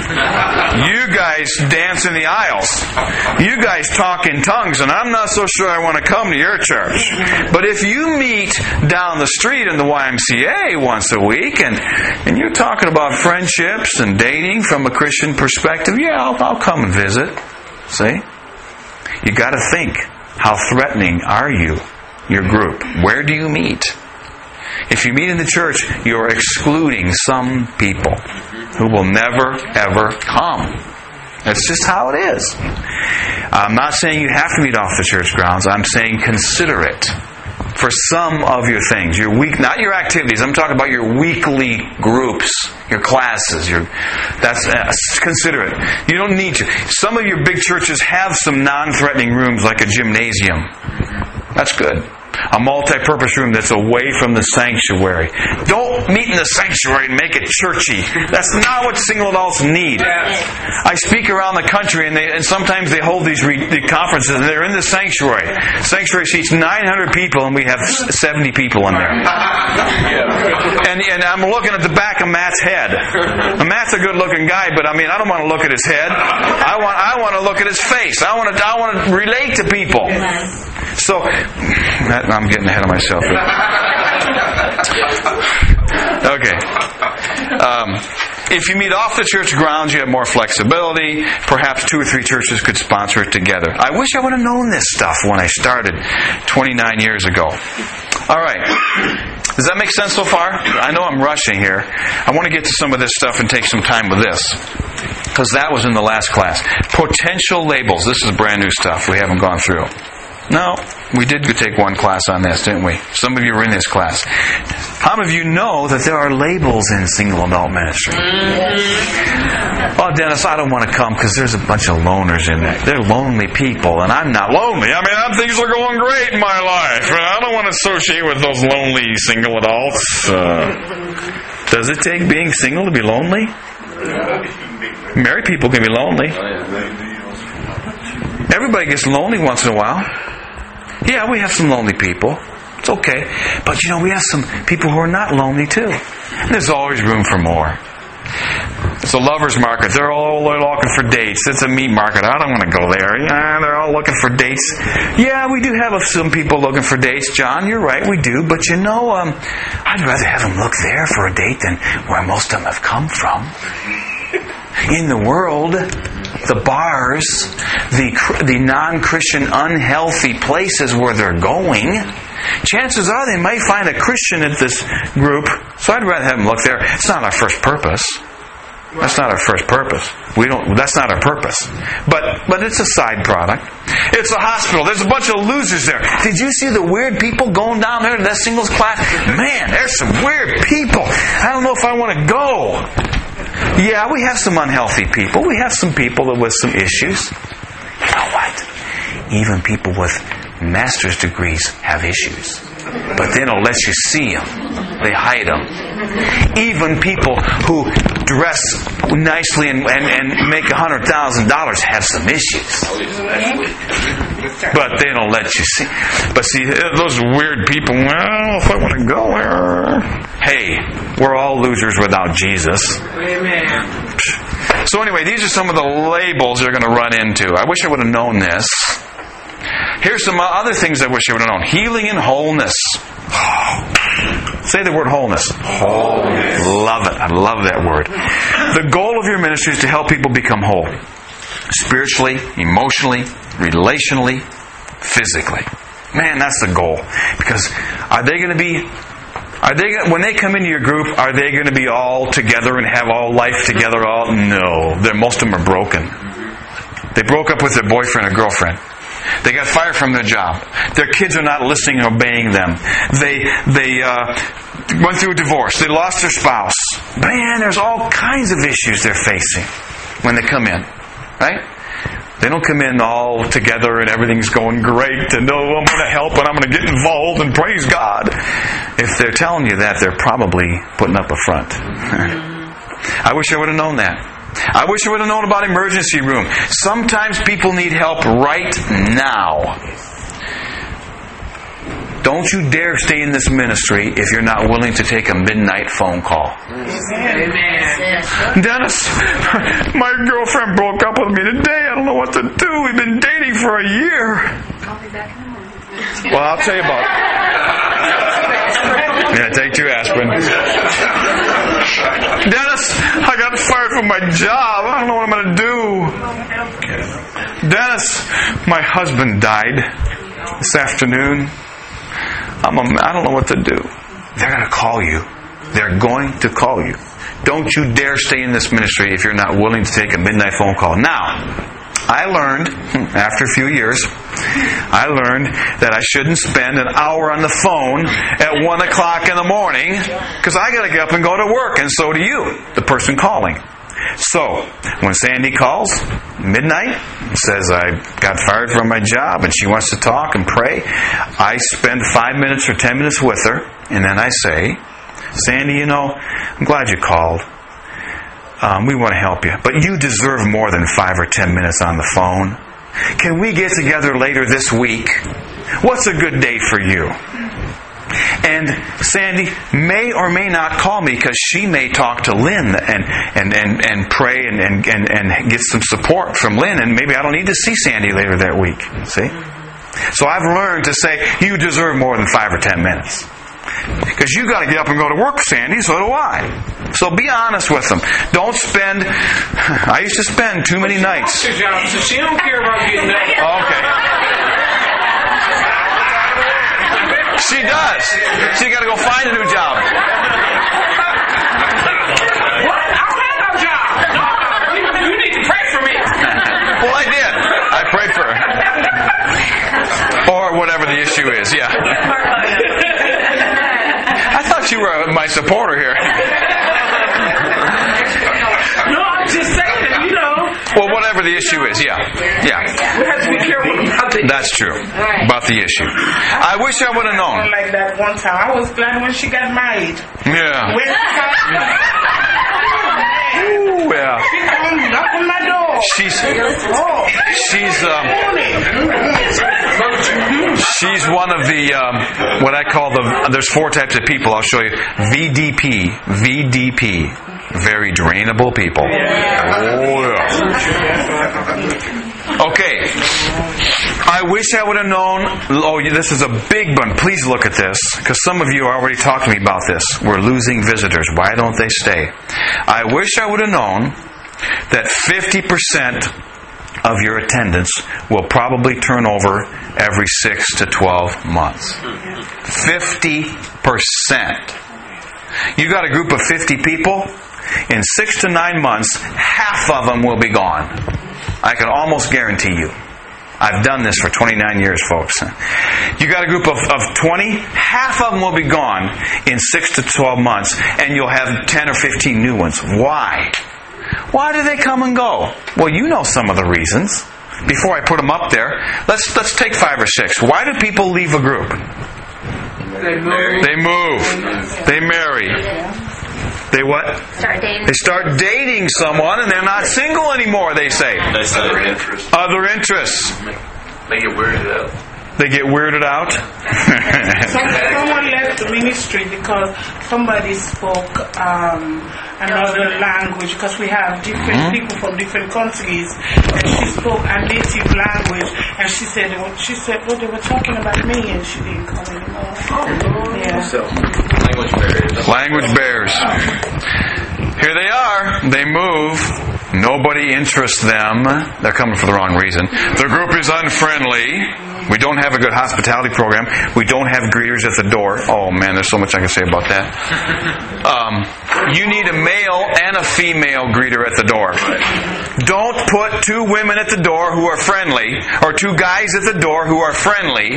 You guys dance in the aisles. You guys talk in tongues, and I'm not so sure I want to come to your church. But if you meet down the street in the Y M C A once a week and, and you're talking about friendships and dating from a Christian perspective, yeah, I'll, I'll come and visit. See? You got to think, how threatening are you? Your group. Where do you meet? If you meet in the church, you're excluding some people who will never, ever come. That's just how it is. I'm not saying you have to meet off the church grounds. I'm saying consider it for some of your things. Your week, not your activities. I'm talking about your weekly groups, your classes. Your that's uh, consider it. You don't need to. Some of your big churches have some non-threatening rooms like a gymnasium. That's good. A multi-purpose room that's away from the sanctuary. Don't meet in the sanctuary and make it churchy. That's not what single adults need. I speak around the country, and, they, and sometimes they hold these re, the conferences, and they're in the sanctuary. Sanctuary seats nine hundred people, and we have seventy people in there. And, and I'm looking at the back of Matt's head. Now, Matt's a good-looking guy, but I mean, I don't want to look at his head. I want I want to look at his face. I want to I want to relate to people. So, I'm getting ahead of myself here. Okay. Um, if you meet off the church grounds, you have more flexibility. Perhaps two or three churches could sponsor it together. I wish I would have known this stuff when I started twenty-nine years ago. All right. Does that make sense so far? I know I'm rushing here. I want to get to some of this stuff and take some time with this, because that was in the last class. Potential labels. This is brand new stuff we haven't gone through. No, we did take one class on this, didn't we? Some of you were in this class. How many of you know that there are labels in single adult ministry? Mm-hmm. Oh, Dennis, I don't want to come because there's a bunch of loners in there. They're lonely people, and I'm not lonely. I mean, things are going great in my life. I don't want to associate with those lonely single adults. Uh, does it take being single to be lonely? Married people can be lonely. Everybody gets lonely once in a while. Yeah, we have some lonely people. It's okay. But, you know, we have some people who are not lonely, too. And there's always room for more. It's a lover's market. They're all they're looking for dates. It's a meat market. I don't want to go there. Yeah, they're all looking for dates. Yeah, we do have some people looking for dates. John, you're right, we do. But, you know, um, I'd rather have them look there for a date than where most of them have come from. In the world, the bars, the the non-Christian unhealthy places where they're going, chances are they might find a Christian at this group, so I'd rather have them look there. It's not our first purpose. That's not our first purpose. We don't. That's not our purpose. But but it's a side product. It's a hospital. There's a bunch of losers there. Did you see the weird people going down there to that singles class? Man, there's some weird people. I don't know if I want to go. Yeah, we have some unhealthy people. We have some people with some issues. You know what? Even people with master's degrees have issues. But they don't let you see them. They hide them. Even people who dress nicely and, and, and make one hundred thousand dollars have some issues. But they don't let you see. But see, those weird people, well, if I want to go there. Hey, we're all losers without Jesus. Amen. So anyway, these are some of the labels you're going to run into. I wish I would have known this. Here's some other things I wish I would have known. Healing and wholeness. Oh. Say the word wholeness. Wholeness. Love it. I love that word. The goal of your ministry is to help people become whole. Spiritually, emotionally, relationally, physically. Man, that's the goal. Because are they going to be... Are they when they come into your group? Are they going to be all together and have all life together? All no, they're, most of them are broken. They broke up with their boyfriend or girlfriend. They got fired from their job. Their kids are not listening and obeying them. They they uh, went through a divorce. They lost their spouse. Man, there's all kinds of issues they're facing when they come in, right? They don't come in all together and everything's going great and oh, I'm going to help and I'm going to get involved and praise God. If they're telling you that, they're probably putting up a front. I wish I would have known that. I wish I would have known about emergency room. Sometimes people need help right now. Don't you dare stay in this ministry if you're not willing to take a midnight phone call. Amen. Dennis, my girlfriend broke up with me today. I don't know what to do. We've been dating for a year. I'll be back in the morning. Well, I'll tell you about it. Yeah, take two aspirin. Dennis, I got fired from my job. I don't know what I'm going to do. Dennis, my husband died this afternoon. I'm a, I don't know what to do. They're going to call you. They're going to call you. Don't you dare stay in this ministry if you're not willing to take a midnight phone call. Now, I learned, after a few years, I learned that I shouldn't spend an hour on the phone at one o'clock in the morning because I got to get up and go to work, and so do you, the person calling. So, when Sandy calls, midnight, and says, I got fired from my job and she wants to talk and pray, I spend five minutes or ten minutes with her, and then I say, Sandy, you know, I'm glad you called. Um, we want to help you. But you deserve more than five or ten minutes on the phone. Can we get together later this week? What's a good day for you? And Sandy may or may not call me because she may talk to Lynn and and, and, and pray and, and, and, and get some support from Lynn, and maybe I don't need to see Sandy later that week. See? So I've learned to say, you deserve more than five or ten minutes. Because you got to get up and go to work, Sandy, so do I. So be honest with them. Don't spend... I used to spend too many nights. So she don't care about getting up. Okay. She does. She got to go find a new job. What? I had no job. No, no. You need to pray for me. Well, I did. I prayed for her. Or whatever the issue is, yeah. I thought you were my supporter here. No, I'm just saying, you know. Well, whatever the issue is, yeah. Yeah. We have to be careful about the That's true. About the issue. I wish I would have known. Like that one time. I was glad when she got married. Yeah. When she got Ooh, yeah. She come knock on my door. She's Oh. she's um she's one of the um, what I call the. There's four types of people. I'll show you. V D P. V D P. Very drainable people. Oh yeah. Okay. I wish I would have known. Oh, this is a big one. Please look at this, because some of you already talked to me about this. We're losing visitors. Why don't they stay? I wish I would have known that fifty percent of your attendance will probably turn over every six to twelve months. fifty percent. You got a group of fifty people, in six to nine months, half of them will be gone. I can almost guarantee you. I've done this for twenty-nine years, folks. You got a group of, of twenty, half of them will be gone in six to twelve months, and you'll have ten or fifteen new ones. Why? Why do they come and go? Well, you know some of the reasons. Before I put them up there, let's let's take five or six. Why do people leave a group? They move. They move. They marry. They what? Start dating. They start dating someone and they're not single anymore, they say. They say other interests. Other interests. They get weirded out. They get weirded out. Someone left the ministry because somebody spoke um, another language, because we have different mm-hmm. people from different countries, and she spoke a native language, and she said, she said, well, they were talking about me, and she didn't come anymore. Oh, yeah. So, language barriers. Language barriers. Here they are. They move. Nobody interests them. They're coming for the wrong reason. Their group is unfriendly. We don't have a good hospitality program. We don't have greeters at the door. Oh man, there's so much I can say about that. Um, you need a male and a female greeter at the door. Don't put two women at the door who are friendly, or two guys at the door who are friendly.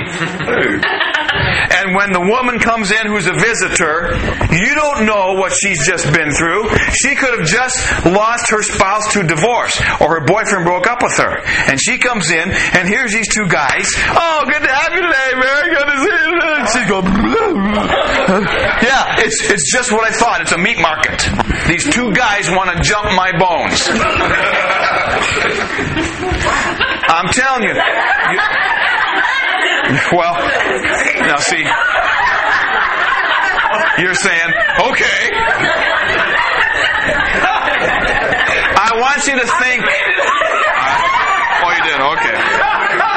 And when the woman comes in who's a visitor, you don't know what she's just been through. She could have just lost her spouse to divorce, or her boyfriend broke up with her. And she comes in, and here's these two guys. Oh, good to have you today, Mary. Good to see you. And she's going, yeah, it's it's just what I thought. It's a meat market. These two guys want to jump my bones. I'm telling you. you well, now see, you're saying, okay. I want you to think. Uh, oh, you did? Okay.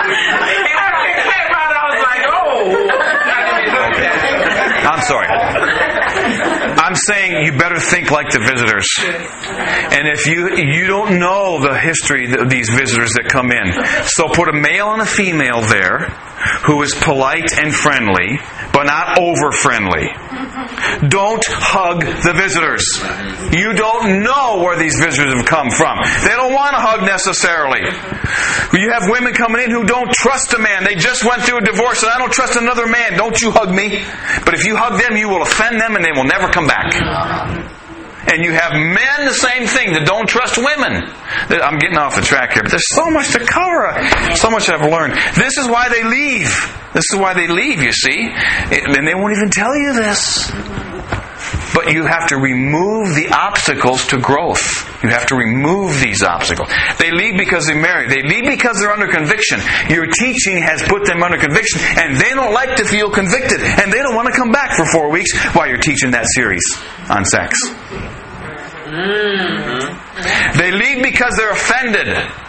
I'm sorry. I'm saying you better think like the visitors. And if you you don't know the history of these visitors that come in, so put a male and a female there who is polite and friendly, but not over friendly. Don't hug the visitors. You don't know where these visitors have come from. They don't want to hug necessarily. You have women coming in who don't trust a man. They just went through a divorce and I don't trust another man. Don't you hug me. But if you hug them, you will offend them and they will never come back. And you have men, the same thing, that don't trust women. I'm getting off the track here, but there's so much to cover. So much I've learned. This is why they leave. This is why they leave, you see. And they won't even tell you this. But you have to remove the obstacles to growth. You have to remove these obstacles. They leave because they're married. They leave because they're under conviction. Your teaching has put them under conviction, and they don't like to feel convicted. And they don't want to come back for four weeks while you're teaching that series on sex. Mm-hmm. They leave because they're offended.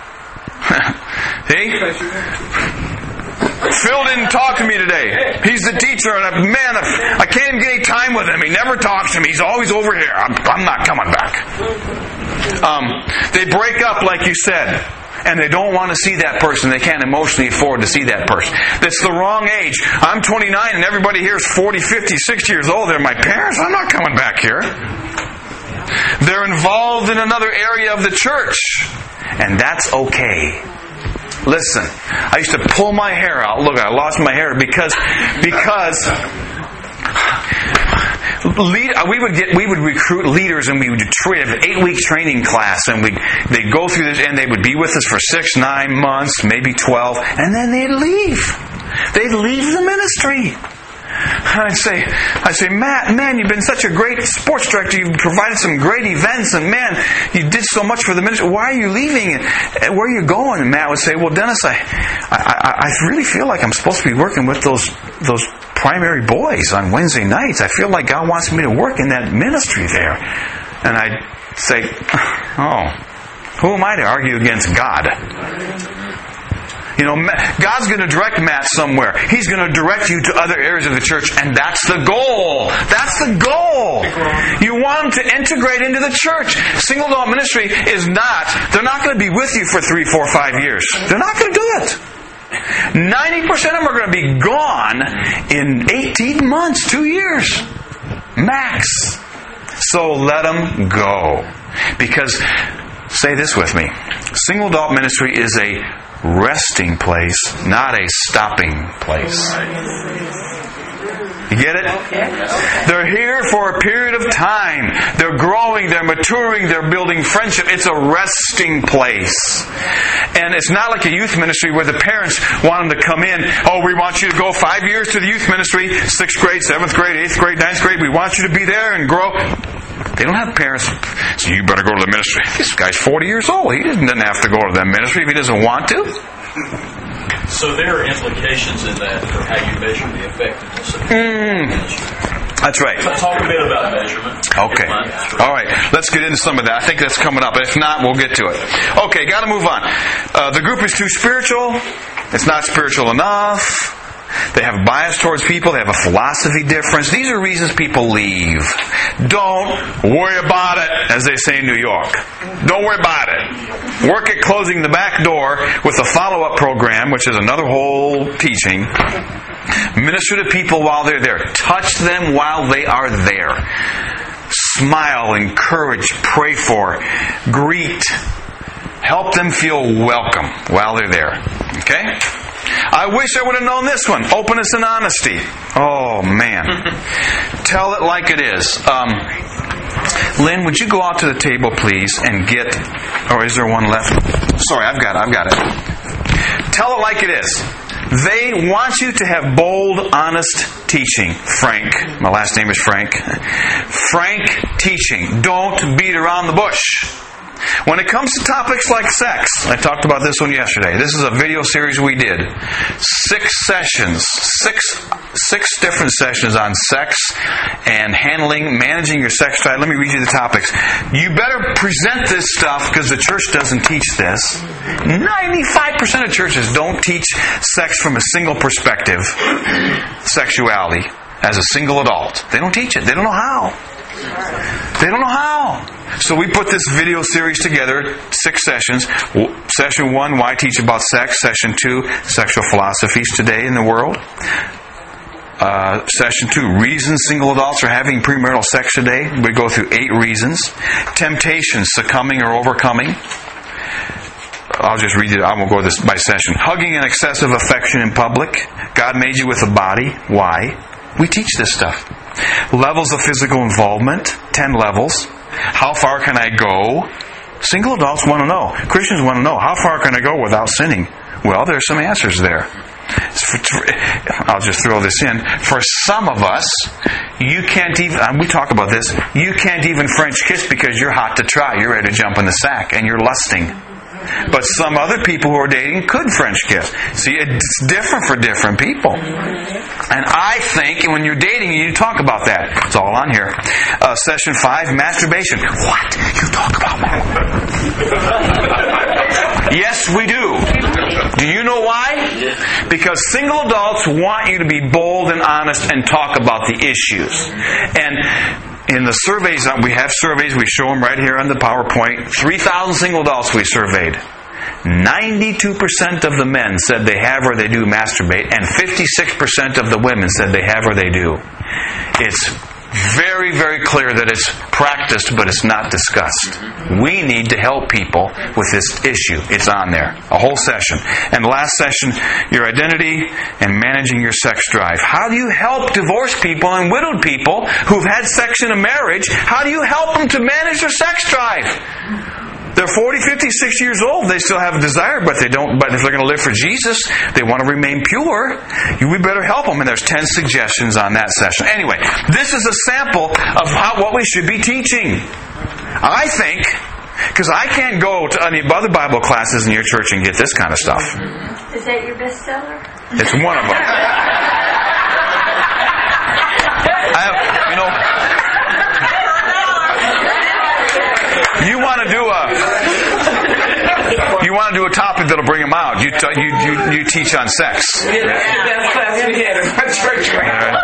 See? Phil didn't talk to me today. He's the teacher, and I, man, I can't even get any time with him. He never talks to me. He's always over here. I'm, I'm not coming back. Um, they break up, like you said, and they don't want to see that person. They can't emotionally afford to see that person. That's the wrong age. I'm twenty-nine, and everybody here is forty, fifty, sixty years old. They're my parents. I'm not coming back here. They're involved in another area of the church, and that's okay. Listen, I used to pull my hair out. Look, I lost my hair because because lead, we would get we would recruit leaders, and we would train an eight week training class, and we they'd go through this, and they would be with us for six, nine months, maybe twelve, and then they'd leave. They'd leave the ministry. I'd say, I'd say, Matt, man, you've been such a great sports director. You've provided some great events, and man, you did so much for the ministry. Why are you leaving? And where are you going? And Matt would say, well, Dennis, I, I, I really feel like I'm supposed to be working with those those primary boys on Wednesday nights. I feel like God wants me to work in that ministry there. And I'd say, oh, who am I to argue against God? You know, God's going to direct Matt somewhere. He's going to direct you to other areas of the church, and that's the goal. That's the goal. You want them to integrate into the church. Single adult ministry is not, they're not going to be with you for three, four, five years. They're not going to do it. ninety percent of them are going to be gone in eighteen months, two years. Max. So let them go. Because, say this with me, single adult ministry is a resting place, not a stopping place. You get it? They're here for a period of time. They're growing, they're maturing, they're building friendship. It's a resting place. And it's not like a youth ministry where the parents want them to come in. Oh, we want you to go five years to the youth ministry, sixth grade, seventh grade, eighth grade, ninth grade. We want you to be there and grow. They don't have parents, so you better go to the ministry. This guy's forty years old. He doesn't have to go to the ministry if he doesn't want to. So there are implications in that for how you measure the effectiveness of the mm, ministry. That's right. Let's talk a bit about measurement. Okay. All right. Let's get into some of that. I think that's coming up. If not, we'll get to it. Okay, got to move on. Uh, the group is too spiritual. It's not spiritual enough. They have a bias towards people. They have a philosophy difference. These are reasons people leave. Don't worry about it, as they say in New York. Don't worry about it. Work at closing the back door with a follow-up program, which is another whole teaching. Minister to people while they're there. Touch them while they are there. Smile, encourage, pray for, greet. Help them feel welcome while they're there. Okay? I wish I would have known this one. Openness and honesty. Oh, man. Tell it like it is. Um, Lynn, would you go out to the table, please, and get... Or is there one left? Sorry, I've got it. I've got it. Tell it like it is. They want you to have bold, honest teaching. Frank. My last name is Frank. Frank teaching. Don't beat around the bush. When it comes to topics like sex, I talked about this one yesterday. This is a video series we did. Six sessions, six six different sessions on sex and handling, managing your sex drive. Let me read you the topics. You better present this stuff because the church doesn't teach this. ninety-five percent of churches don't teach sex from a single perspective, sexuality, as a single adult. They don't teach it. They don't know how. They don't know how. So we put this video series together, six sessions. Session one, why teach about sex? Session two, sexual philosophies today in the world. Uh, session two, reasons single adults are having premarital sex today. We go through eight reasons. Temptations, succumbing or overcoming. I'll just read it. I won't go this by session. Hugging and excessive affection in public. God made you with a body. Why? We teach this stuff. Levels of physical involvement, ten levels. How far can I go? Single adults want to know. Christians want to know, how far can I go without sinning? Well, there's some answers there. I'll just throw this in. For some of us, you can't even, we talk about this, you can't even French kiss because you're hot to try. You're ready to jump in the sack and you're lusting. But some other people who are dating could French kiss. See, it's different for different people. And I think when you're dating, you talk about that. It's all on here. Uh, session five, masturbation. What? You talk about that? Yes, we do. Do you know why? Because single adults want you to be bold and honest and talk about the issues. And in the surveys, we have surveys, we show them right here on the PowerPoint. three thousand single adults we surveyed. ninety-two percent of the men said they have or they do masturbate, and fifty-six percent of the women said they have or they do. It's very, very clear that it's practiced, but it's not discussed. We need to help people with this issue. It's on there. A whole session. And last session, your identity and managing your sex drive. How do you help divorced people and widowed people who've had sex in a marriage? How do you help them to manage their sex drive? They're forty, fifty, sixty years old. They still have a desire, but they don't. But if they're going to live for Jesus, they want to remain pure. We better help them. And there's ten suggestions on that session. Anyway, this is a sample of how, what we should be teaching. I think, because I can't go to any other Bible classes in your church and get this kind of stuff. Is that your bestseller? It's one of them. I have, you know. You want to do a you want to do a topic that'll bring them out. You t- you, you you teach on sex. Yeah, that's the best class we had in my church. Right?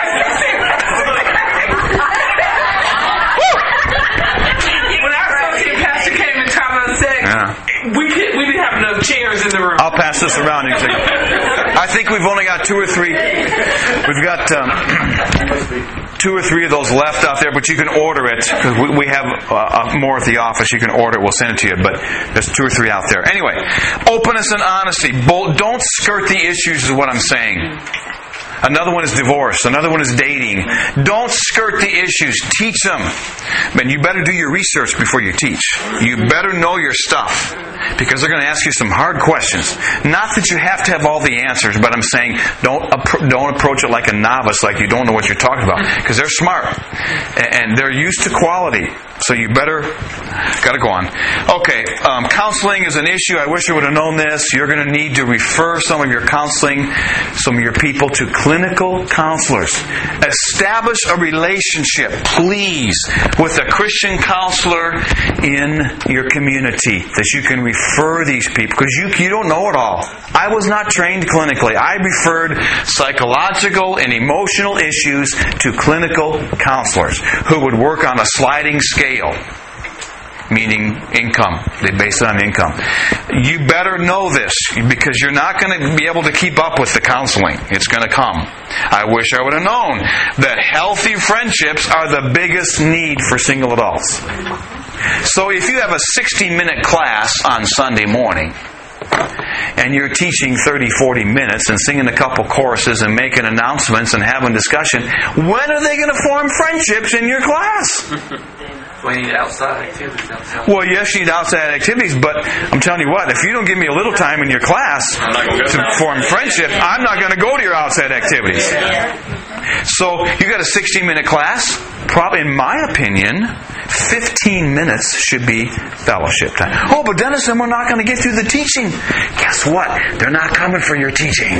When our associate pastor came and taught on sex, yeah. we could, we didn't have enough chairs in the room. I'll pass this around. I think we've only got two or three. We've got. Um, two or three of those left out there, but you can order it because we, we have uh, more at the office. You can order it. We'll send it to you. But there's two or three out there. Anyway, openness and honesty. Bold, don't skirt the issues is what I'm saying. Another one is divorce. Another one is dating. Don't skirt the issues. Teach them. Man, you better do your research before you teach. You better know your stuff. Because they're going to ask you some hard questions. Not that you have to have all the answers, but I'm saying don't appro- don't approach it like a novice, like you don't know what you're talking about. Because they're smart. And they're used to quality. So you better, got to go on. Okay, um, counseling is an issue. I wish I would have known this. You're going to need to refer some of your counseling, some of your people to clinical counselors. Establish a relationship, please, with a Christian counselor in your community that you can refer these people, because you, you don't know it all. I was not trained clinically. I referred psychological and emotional issues to clinical counselors who would work on a sliding scale, meaning income. They base it on income. You better know this because you're not going to be able to keep up with the counseling. It's going to come. I wish I would have known that healthy friendships are the biggest need for single adults. So if you have a sixty-minute class on Sunday morning, and you're teaching thirty, forty minutes and singing a couple choruses and making announcements and having discussion, when are they going to form friendships in your class? We need outside activities. Outside. Well, yes, you need outside activities, but I'm telling you what, if you don't give me a little time in your class to form friendship, I'm not going to go to your outside activities. So you got a sixty-minute class. Probably, in my opinion, fifteen minutes should be fellowship time. Oh, but Dennis, then we're not going to get through the teaching. Guess what? They're not coming for your teaching.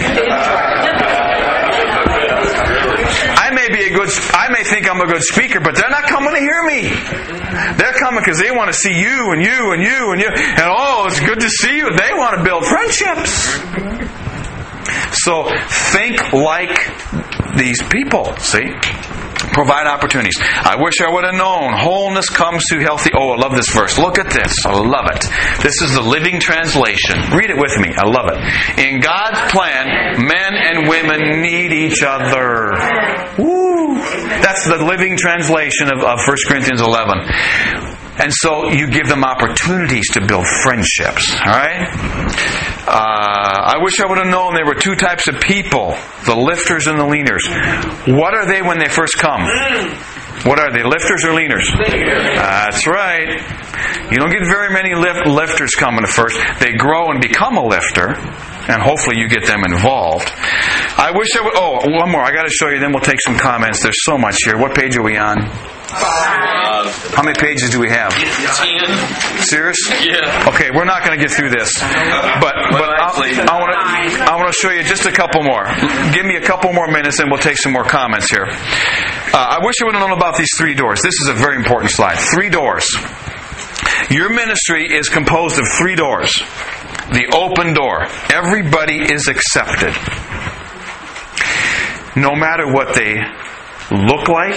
I may be a good, I may think I'm a good speaker, but they're not coming to hear me. They're coming because they want to see you and you and you and you. And oh, it's good to see you. They want to build friendships. So think like these people, see? Provide opportunities. I wish I would have known. Wholeness comes through healthy... Oh, I love this verse. Look at this. I love it. This is the Living Translation. Read it with me. I love it. In God's plan, men and women need each other. Woo! That's the Living Translation of, of First Corinthians eleven. And so you give them opportunities to build friendships. All right? Uh, I wish I would have known there were two types of people, the lifters and the leaners. What are they when they first come? What are they, lifters or leaners? That's right. You don't get very many lift, lifters coming at first. They grow and become a lifter, and hopefully you get them involved. I wish I would... Oh, one more. I got to show you, then we'll take some comments. There's so much here. What page are we on? Uh, How many pages do we have? ten. Serious? Yeah. Okay, we're not going to get through this, but but I, I want to I want to show you just a couple more. Give me a couple more minutes, and we'll take some more comments here. Uh, I wish I would have known about these three doors. This is a very important slide. Three doors. Your ministry is composed of three doors. The open door. Everybody is accepted, no matter what they look like,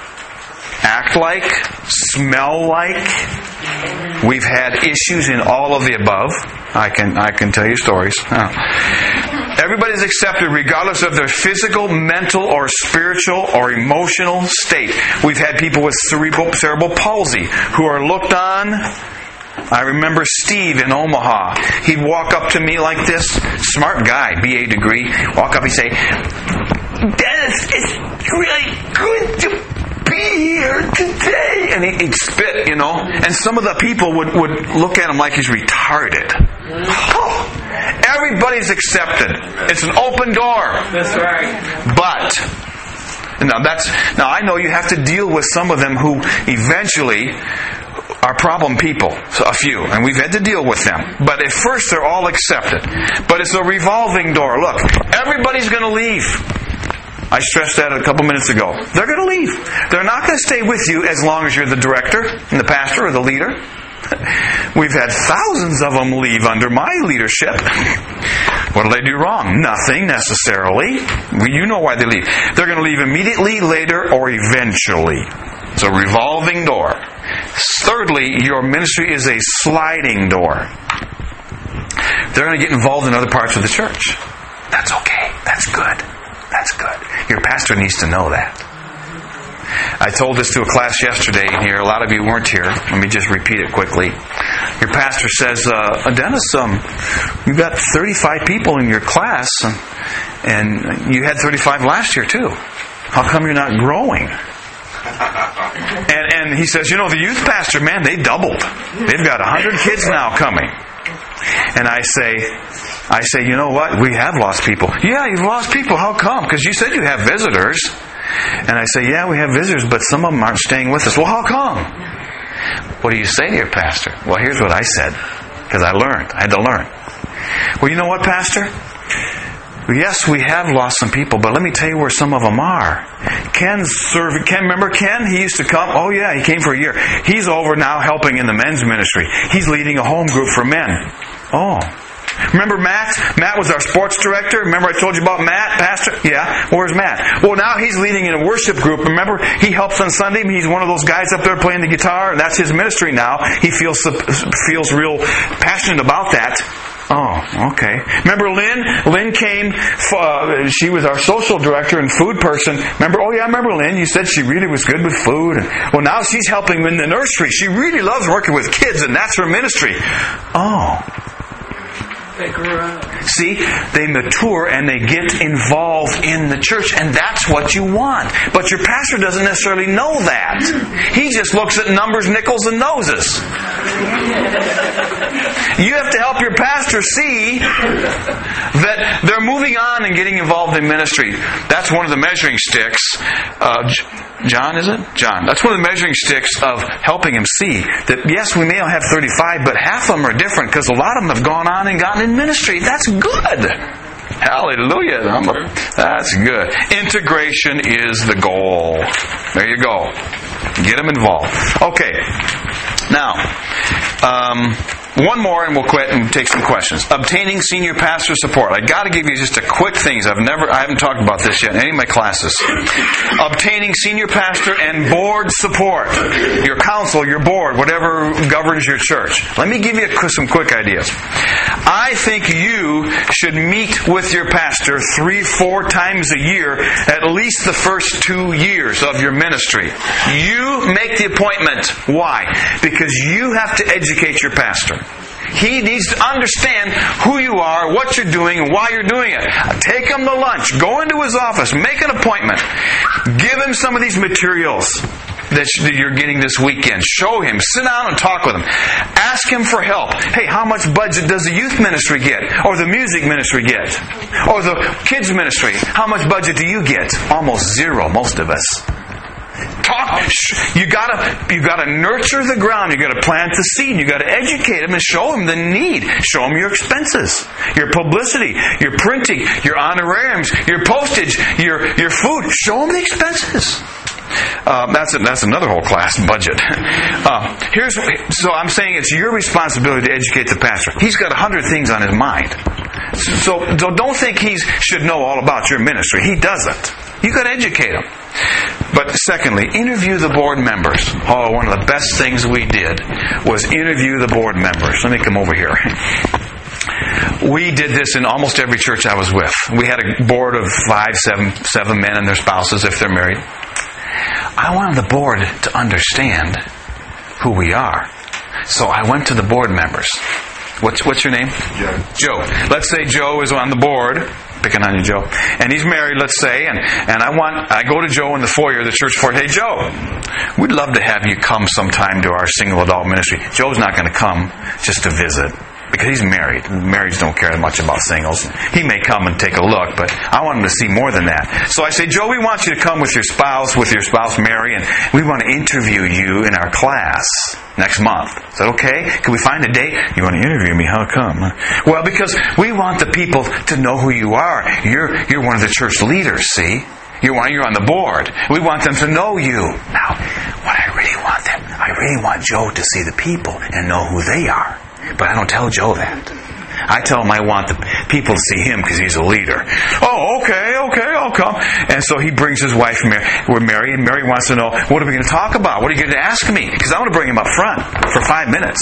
act like, smell like. We've had issues in all of the above. I can I can tell you stories. Oh. Everybody's accepted regardless of their physical, mental, or spiritual or emotional state. We've had people with cerebral, cerebral palsy who are looked on. I remember Steve in Omaha. He'd walk up to me like this. Smart guy, B A degree. Walk up and say, "Dennis, it's really good to be here today." And he'd spit, you know. And some of the people would, would look at him like he's retarded. Oh, everybody's accepted. It's an open door. That's right. But, now that's, now I know you have to deal with some of them who eventually are problem people, so a few, and we've had to deal with them. But at first they're all accepted. But it's a revolving door. Look, everybody's going to leave. I stressed that a couple minutes ago. They're going to leave. They're not going to stay with you as long as you're the director and the pastor or the leader. We've had thousands of them leave under my leadership. What do they do wrong? Nothing necessarily. You know why they leave. They're going to leave immediately, later, or eventually. It's a revolving door. Thirdly, your ministry is a sliding door. They're going to get involved in other parts of the church. That's okay. That's good. That's good. Your pastor needs to know that. I told this to a class yesterday here. A lot of you weren't here. Let me just repeat it quickly. Your pastor says, uh, Dennis, um, you've got thirty-five people in your class, and, and you had thirty-five last year too. How come you're not growing? And, and he says, you know, the youth pastor, man, they doubled. They've got one hundred kids now coming. And I say, I say, you know what? We have lost people. Yeah, you've lost people. How come? Because you said you have visitors. And I say, yeah, we have visitors, but some of them aren't staying with us. Well, how come? What do you say to your pastor? Well, here's what I said. Because I learned. I had to learn. Well, you know what, Pastor? Yes, we have lost some people, but let me tell you where some of them are. Ken's serving. Ken, remember Ken? He used to come. Oh, yeah, he came for a year. He's over now helping in the men's ministry. He's leading a home group for men. Oh. Remember Matt? Matt was our sports director. Remember I told you about Matt, Pastor? Yeah. Where's Matt? Well, now he's leading in a worship group. Remember, he helps on Sunday. He's one of those guys up there playing the guitar, and that's his ministry now. He feels feels real passionate about that. Oh, okay. Remember Lynn? Lynn came, uh, she was our social director and food person. Remember, oh yeah, I remember Lynn. You said she really was good with food. And, well, now she's helping in the nursery. She really loves working with kids, and that's her ministry. Oh. They grew up. See, they mature and they get involved in the church, and that's what you want. But your pastor doesn't necessarily know that. He just looks at numbers, nickels, and noses. You have to help your pastor see that they're moving on and getting involved in ministry. That's one of the measuring sticks. Uh, John, is it? John. That's one of the measuring sticks of helping him see that, yes, we may have thirty-five, but half of them are different because a lot of them have gone on and gotten in ministry. That's good. Hallelujah. That's good. Integration is the goal. There you go. Get them involved. Okay. Now, um, one more and we'll quit and take some questions. Obtaining senior pastor support. I got to give you just a quick things. I've never, I haven't talked about this yet in any of my classes. Obtaining senior pastor and board support. Your council, your board, whatever governs your church. Let me give you some quick ideas. I think you should meet with your pastor three, four times a year, at least the first two years of your ministry. You make the appointment. Why? Because you have to educate your pastor. He needs to understand who you are, what you're doing, and why you're doing it. Take him to lunch. Go into his office. Make an appointment. Give him some of these materials. that you're getting this weekend. Show him. Sit down and talk with him. Ask him for help. Hey, how much budget does the youth ministry get? Or the music ministry get? Or the kids ministry? How much budget do you get? Almost zero, most of us. Talk. You gotta, you gotta nurture the ground. You gotta plant the seed. You gotta educate them and show them the need. Show them your expenses, your publicity, your printing, your honorariums, your postage, your your food. Show them the expenses. Uh, that's a, that's another whole class budget. Uh, here's so I'm saying it's your responsibility to educate the pastor. He's got a hundred things on his mind. So, so don't think he should know all about your ministry. He doesn't. You got to educate him. But secondly, interview the board members. Oh, one of the best things we did was interview the board members. Let me come over here. We did this in almost every church I was with. We had a board of five, seven, seven men and their spouses if they're married. I wanted the board to understand who we are. So I went to the board members. What's what's your name? Joe. Joe. Let's say Joe is on the board. Picking on you, Joe. And he's married, let's say, and, and I want I go to Joe in the foyer of the church foyer. Hey, Joe, we'd love to have you come sometime to our single adult ministry. Joe's not going to come just to visit, because he's married. Marrieds don't care much about singles. He may come and take a look, but I want him to see more than that. So I say, Joe, we want you to come with your spouse, with your spouse Mary, and we want to interview you in our class next month. Is that okay? Can we find a date? You want to interview me? How come? Well, because we want the people to know who you are. You're you're one of the church leaders, see? You're one, you're on the board. We want them to know you. Now, what I really want them, I really want Joe to see the people and know who they are. But I don't tell Joe that. I tell him I want the people to see him because he's a leader. Oh, okay, okay, I'll come. And so he brings his wife, Mary, and Mary wants to know, what are we going to talk about? What are you going to ask me? Because I want to bring him up front for five minutes.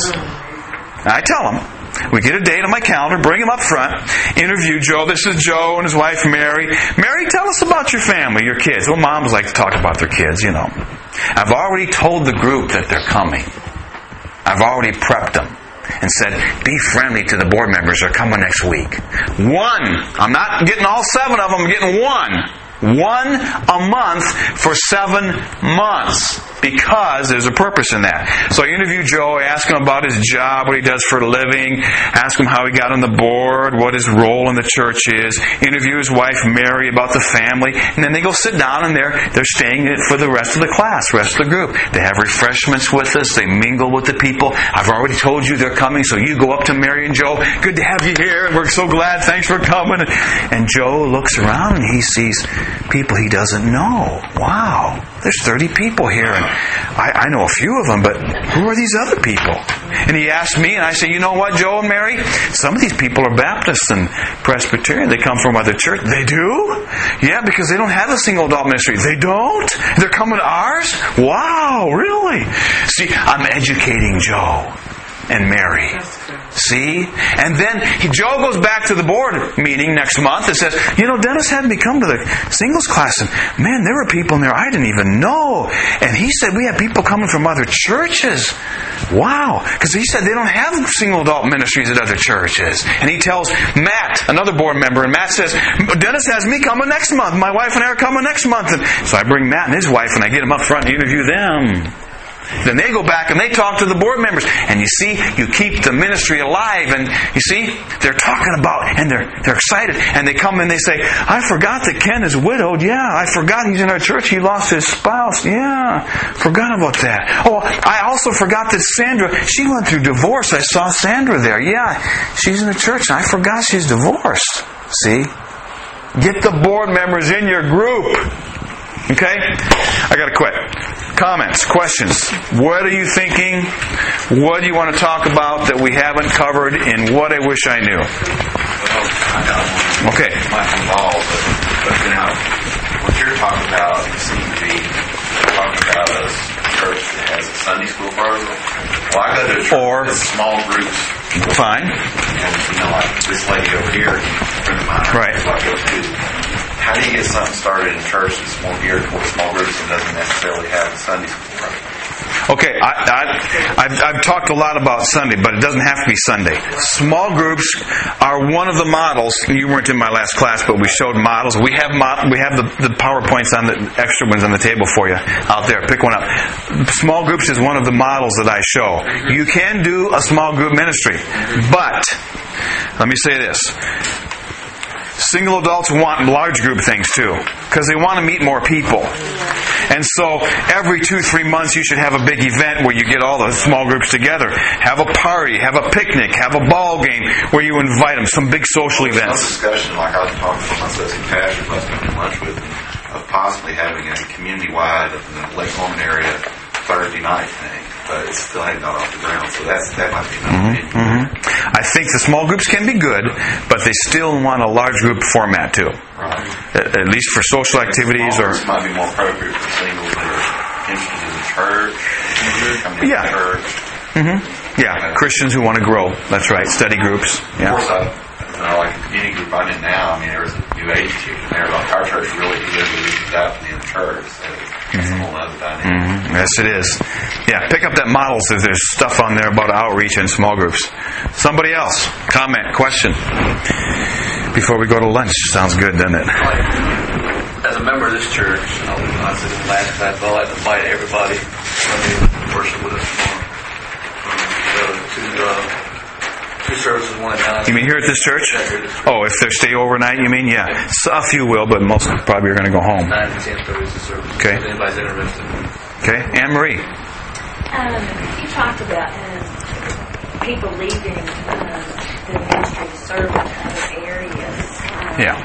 And I tell him, we get a date on my calendar, bring him up front, interview Joe. This is Joe and his wife, Mary. Mary, tell us about your family, your kids. Well, moms like to talk about their kids, you know. I've already told the group that they're coming. I've already prepped them and said, be friendly to the board members. They're coming next week. One. I'm not getting all seven of them. I'm getting one. One a month for seven months. Because there's a purpose in that. So I interview Joe, I ask him about his job, what he does for a living, ask him how he got on the board, what his role in the church is, interview his wife Mary about the family, and then they go sit down and they're they're staying for the rest of the class, rest of the group. They have refreshments with us, they mingle with the people. I've already told you they're coming, so you go up to Mary and Joe, good to have you here, we're so glad, thanks for coming. And Joe looks around and he sees people he doesn't know. Wow, there's thirty people here, and I, I know a few of them, but who are these other people? And he asked me, and I say, you know what, Joe and Mary? Some of these people are Baptists and Presbyterian. They come from other churches. They do? Yeah, because they don't have a single adult ministry. They don't? They're coming to ours? Wow, really? See, I'm educating Joe and Mary. See? And then he, Joe goes back to the board meeting next month and says, you know, Dennis had me come to the singles class, and man, there were people in there I didn't even know. And he said, we have people coming from other churches. Wow. Because he said they don't have single adult ministries at other churches. And he tells Matt, another board member, and Matt says, Dennis has me coming next month. My wife and I are coming next month. And so I bring Matt and his wife and I get them up front and interview them. Then they go back and they talk to the board members. And you see, you keep the ministry alive. And you see, they're talking about, and they're they're excited. And they come and they say, I forgot that Ken is widowed. Yeah, I forgot he's in our church. He lost his spouse. Yeah, forgot about that. Oh, I also forgot that Sandra, she went through divorce. I saw Sandra there. Yeah, she's in the church. And I forgot she's divorced. See? Get the board members in your group. Okay? I gotta quit. Comments, questions. What are you thinking? What do you want to talk about that we haven't covered in What I Wish I Knew? Well, I know. Okay. Much involved, but, but you know, what you're talking about seems to be you're talking about a church that has a Sunday school program. Well, I go to a church or with small groups. Fine. And, you know, like this lady over here, a friend of mine, right. I go to. How do you get something started in church that's more geared towards small groups and doesn't necessarily have a Sunday school program? Okay, I, I, I've, I've talked a lot about Sunday, but it doesn't have to be Sunday. Small groups are one of the models. You weren't in my last class, but we showed models. We have mod, we have the, the PowerPoints on the extra ones on the table for you out there. Pick one up. Small groups is one of the models that I show. You can do a small group ministry, but let me say this. Single adults want large group things too, because they want to meet more people. And so every two, three months you should have a big event where you get all the small groups together. Have a party, have a picnic, have a ball game where you invite them, some big social There's events. Some discussion, like I was talking to my associate pastor who I was having lunch with, of possibly having a community-wide in the Lake Norman area Thursday night thing. But it still hadn't got off the ground, so that's, that might be another mm-hmm, mm-hmm. I think the small groups can be good, but they still want a large group format too. Right. At, at least for social activities or. This might be more appropriate for singles that are interested in the church, coming yeah. to church. Mm-hmm. Yeah, uh, Christians who want to grow. That's right. Study groups. Yeah. Of course, I, you know, like the community group I'm in now, I mean, there was a new age teacher there. Like our church really deliberately reaches out to the church. So it's a whole other dynamic. Mm-hmm. Yes, it is. Yeah, pick up that model. So there's stuff on there about outreach and small groups. Somebody else, comment, question before we go to lunch. Sounds good, doesn't it? As a member of this church, you know, I said in the last class, I like to invite everybody to worship with us tomorrow. So two, uh, two services, one at nine. You mean here at this church? Oh, if they stay overnight, you mean? Yeah. So a few will, but most probably are going to go home. nine to ten thirty is the service. Okay. If anybody's interested. Okay. Anne Marie. Um, you talked about uh, people leaving uh, the ministry to serve in other areas. Um, Yeah.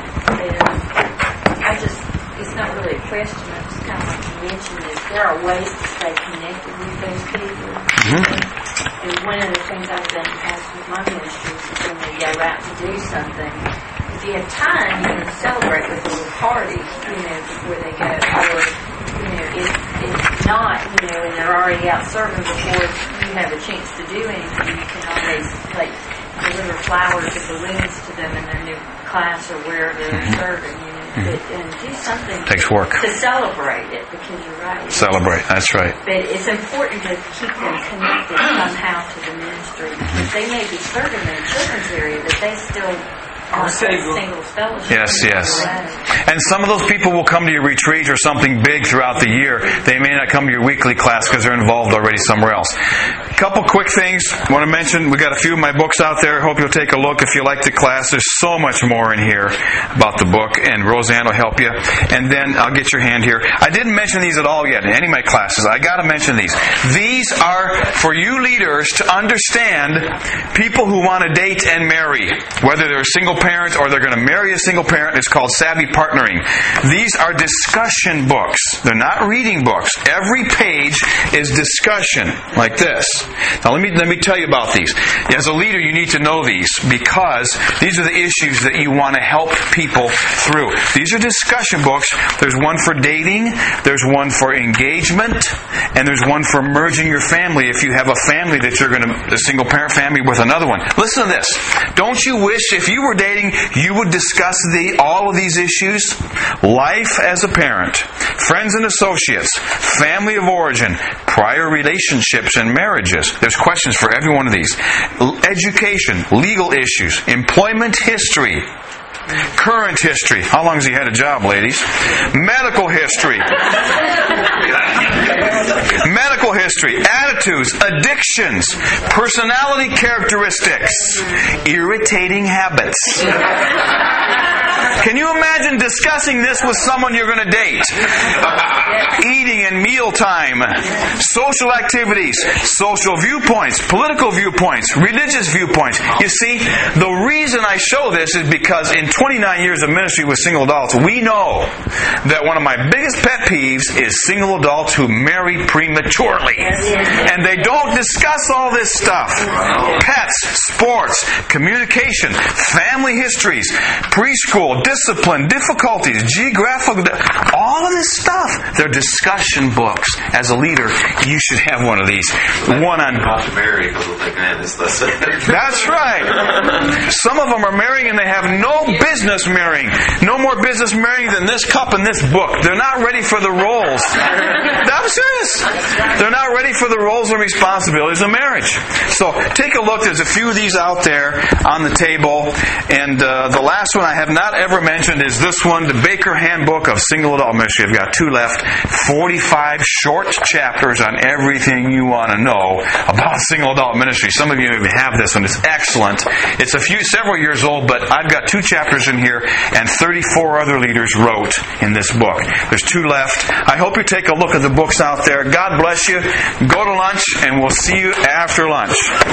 And I just, it's not really a question, I just kind of want to mention is there are ways to stay connected with those people. Mm-hmm. And one of the things I've done in the past with my ministries is when they go out to do something, if you have time, you can celebrate with a little party, you know, before they go. Or, you know, if, if not, you know, and they're already out serving before you have a chance to do anything, you can always, like, deliver flowers or balloons to them in their new class or wherever they're Mm-hmm. serving, you know. But, and do something Takes work. to celebrate it, because you're right. Celebrate, that's right. But it's important to keep them connected somehow to the ministry. Because they may be serving in a children's area, but they still are single fellowship. Yes, yes. And some of those people will come to your retreat or something big throughout the year. They may not come to your weekly class because they're involved already somewhere else. A couple quick things I want to mention. We got a few of my books out there. Hope you'll take a look if you like the class. There's so much more in here about the book, and Roseanne will help you. And then I'll get your hand here. I didn't mention these at all yet in any of my classes. I got to mention these. These are for you leaders to understand people who want to date and marry, whether they're a single parent or they're going to marry a single parent. It's called Savvy Partnering. These are discussion books. They're not reading books. Every page is discussion, like this. Now let me let me tell you about these. As a leader, you need to know these because these are the issues that you want to help people through. These are discussion books. There's one for dating, there's one for engagement, and there's one for merging your family if you have a family that you're going to, a single parent family with another one. Listen to this. Don't you wish if you were dating, you would discuss the all of these issues? Life as a parent, friends and associates, family of origin, prior relationships and marriages. There's questions for every one of these. Education, legal issues, employment history, current history. How long has he had a job, ladies? Medical history. Medical history, attitudes, addictions, personality characteristics, irritating habits. Can you imagine discussing this with someone you're going to date? Eating and mealtime, social activities, social viewpoints, political viewpoints, religious viewpoints. You see, the reason I show this is because in twenty-nine years of ministry with single adults, we know that one of my biggest pet peeves is single adults who marry prematurely. And they don't discuss all this stuff. Pets, sports, communication, family histories, preschool, discipline, difficulties, geographical, all of this stuff. They're discussion books. As a leader, you should have one of these. One on... Not to marry because we'll think, man, this, that's it. That's right. Some of them are marrying and they have no business marrying. No more business marrying than this cup and this book. They're not ready for the roles. I'm serious. They're not ready for the roles and responsibilities of marriage. So take a look. There's a few of these out there on the table. And uh, the last one I have not ever mentioned is this one, the Baker Handbook of Single Adult Ministry. I've got two left. forty-five short chapters on everything you want to know about single adult ministry. Some of you have this one. It's excellent. It's a few, several years old, but I've got two chapters in here, and thirty-four other leaders wrote in this book. There's two left. I hope you take a look at the books out there. God bless you. Go to lunch, and we'll see you after lunch.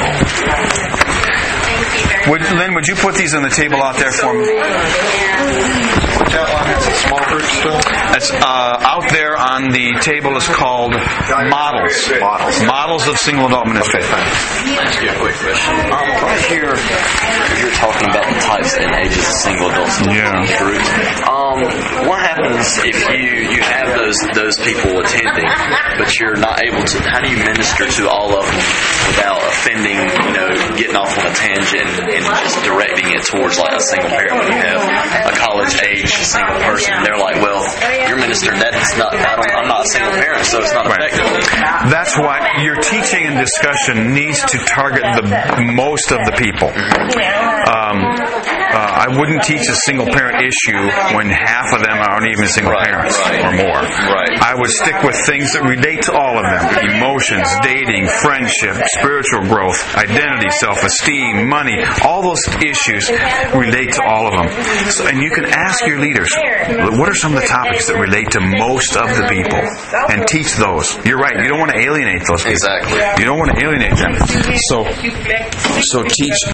Would, Lynn, would you put these on the table out there for me? Which outline is it? Small group stuff? It's uh, out there on the table is called Models. Models. Models of Single Adult Ministry. Ask you a quick question. Um, right here, you're talking about the types and ages of single adults in the Yeah. groups. Um, what happens if you, you have those those people attending, but you're not able to? How do you minister to all of them without offending? You know, getting off on a tangent and, and just directing it towards like a single parent when you have a college age single person. And they're like, well, your minister, that's not. I don't, I'm not a single parent, so it's not Right. effective. That's why your teaching and discussion needs to target the most of the people. Um, uh, I wouldn't teach a single parent issue when half of them aren't even single Right, parents right. or more. Right. I would stick with things that relate to all of them. Emotions, dating, friendship, spiritual growth, identity, self-esteem, money. All those issues relate to all of them. So, and you can ask your leaders, what are some of the topics that relate to most of the people? And teach those. You're right. You don't want to alienate those people. Exactly. You don't want to alienate them. So, so teach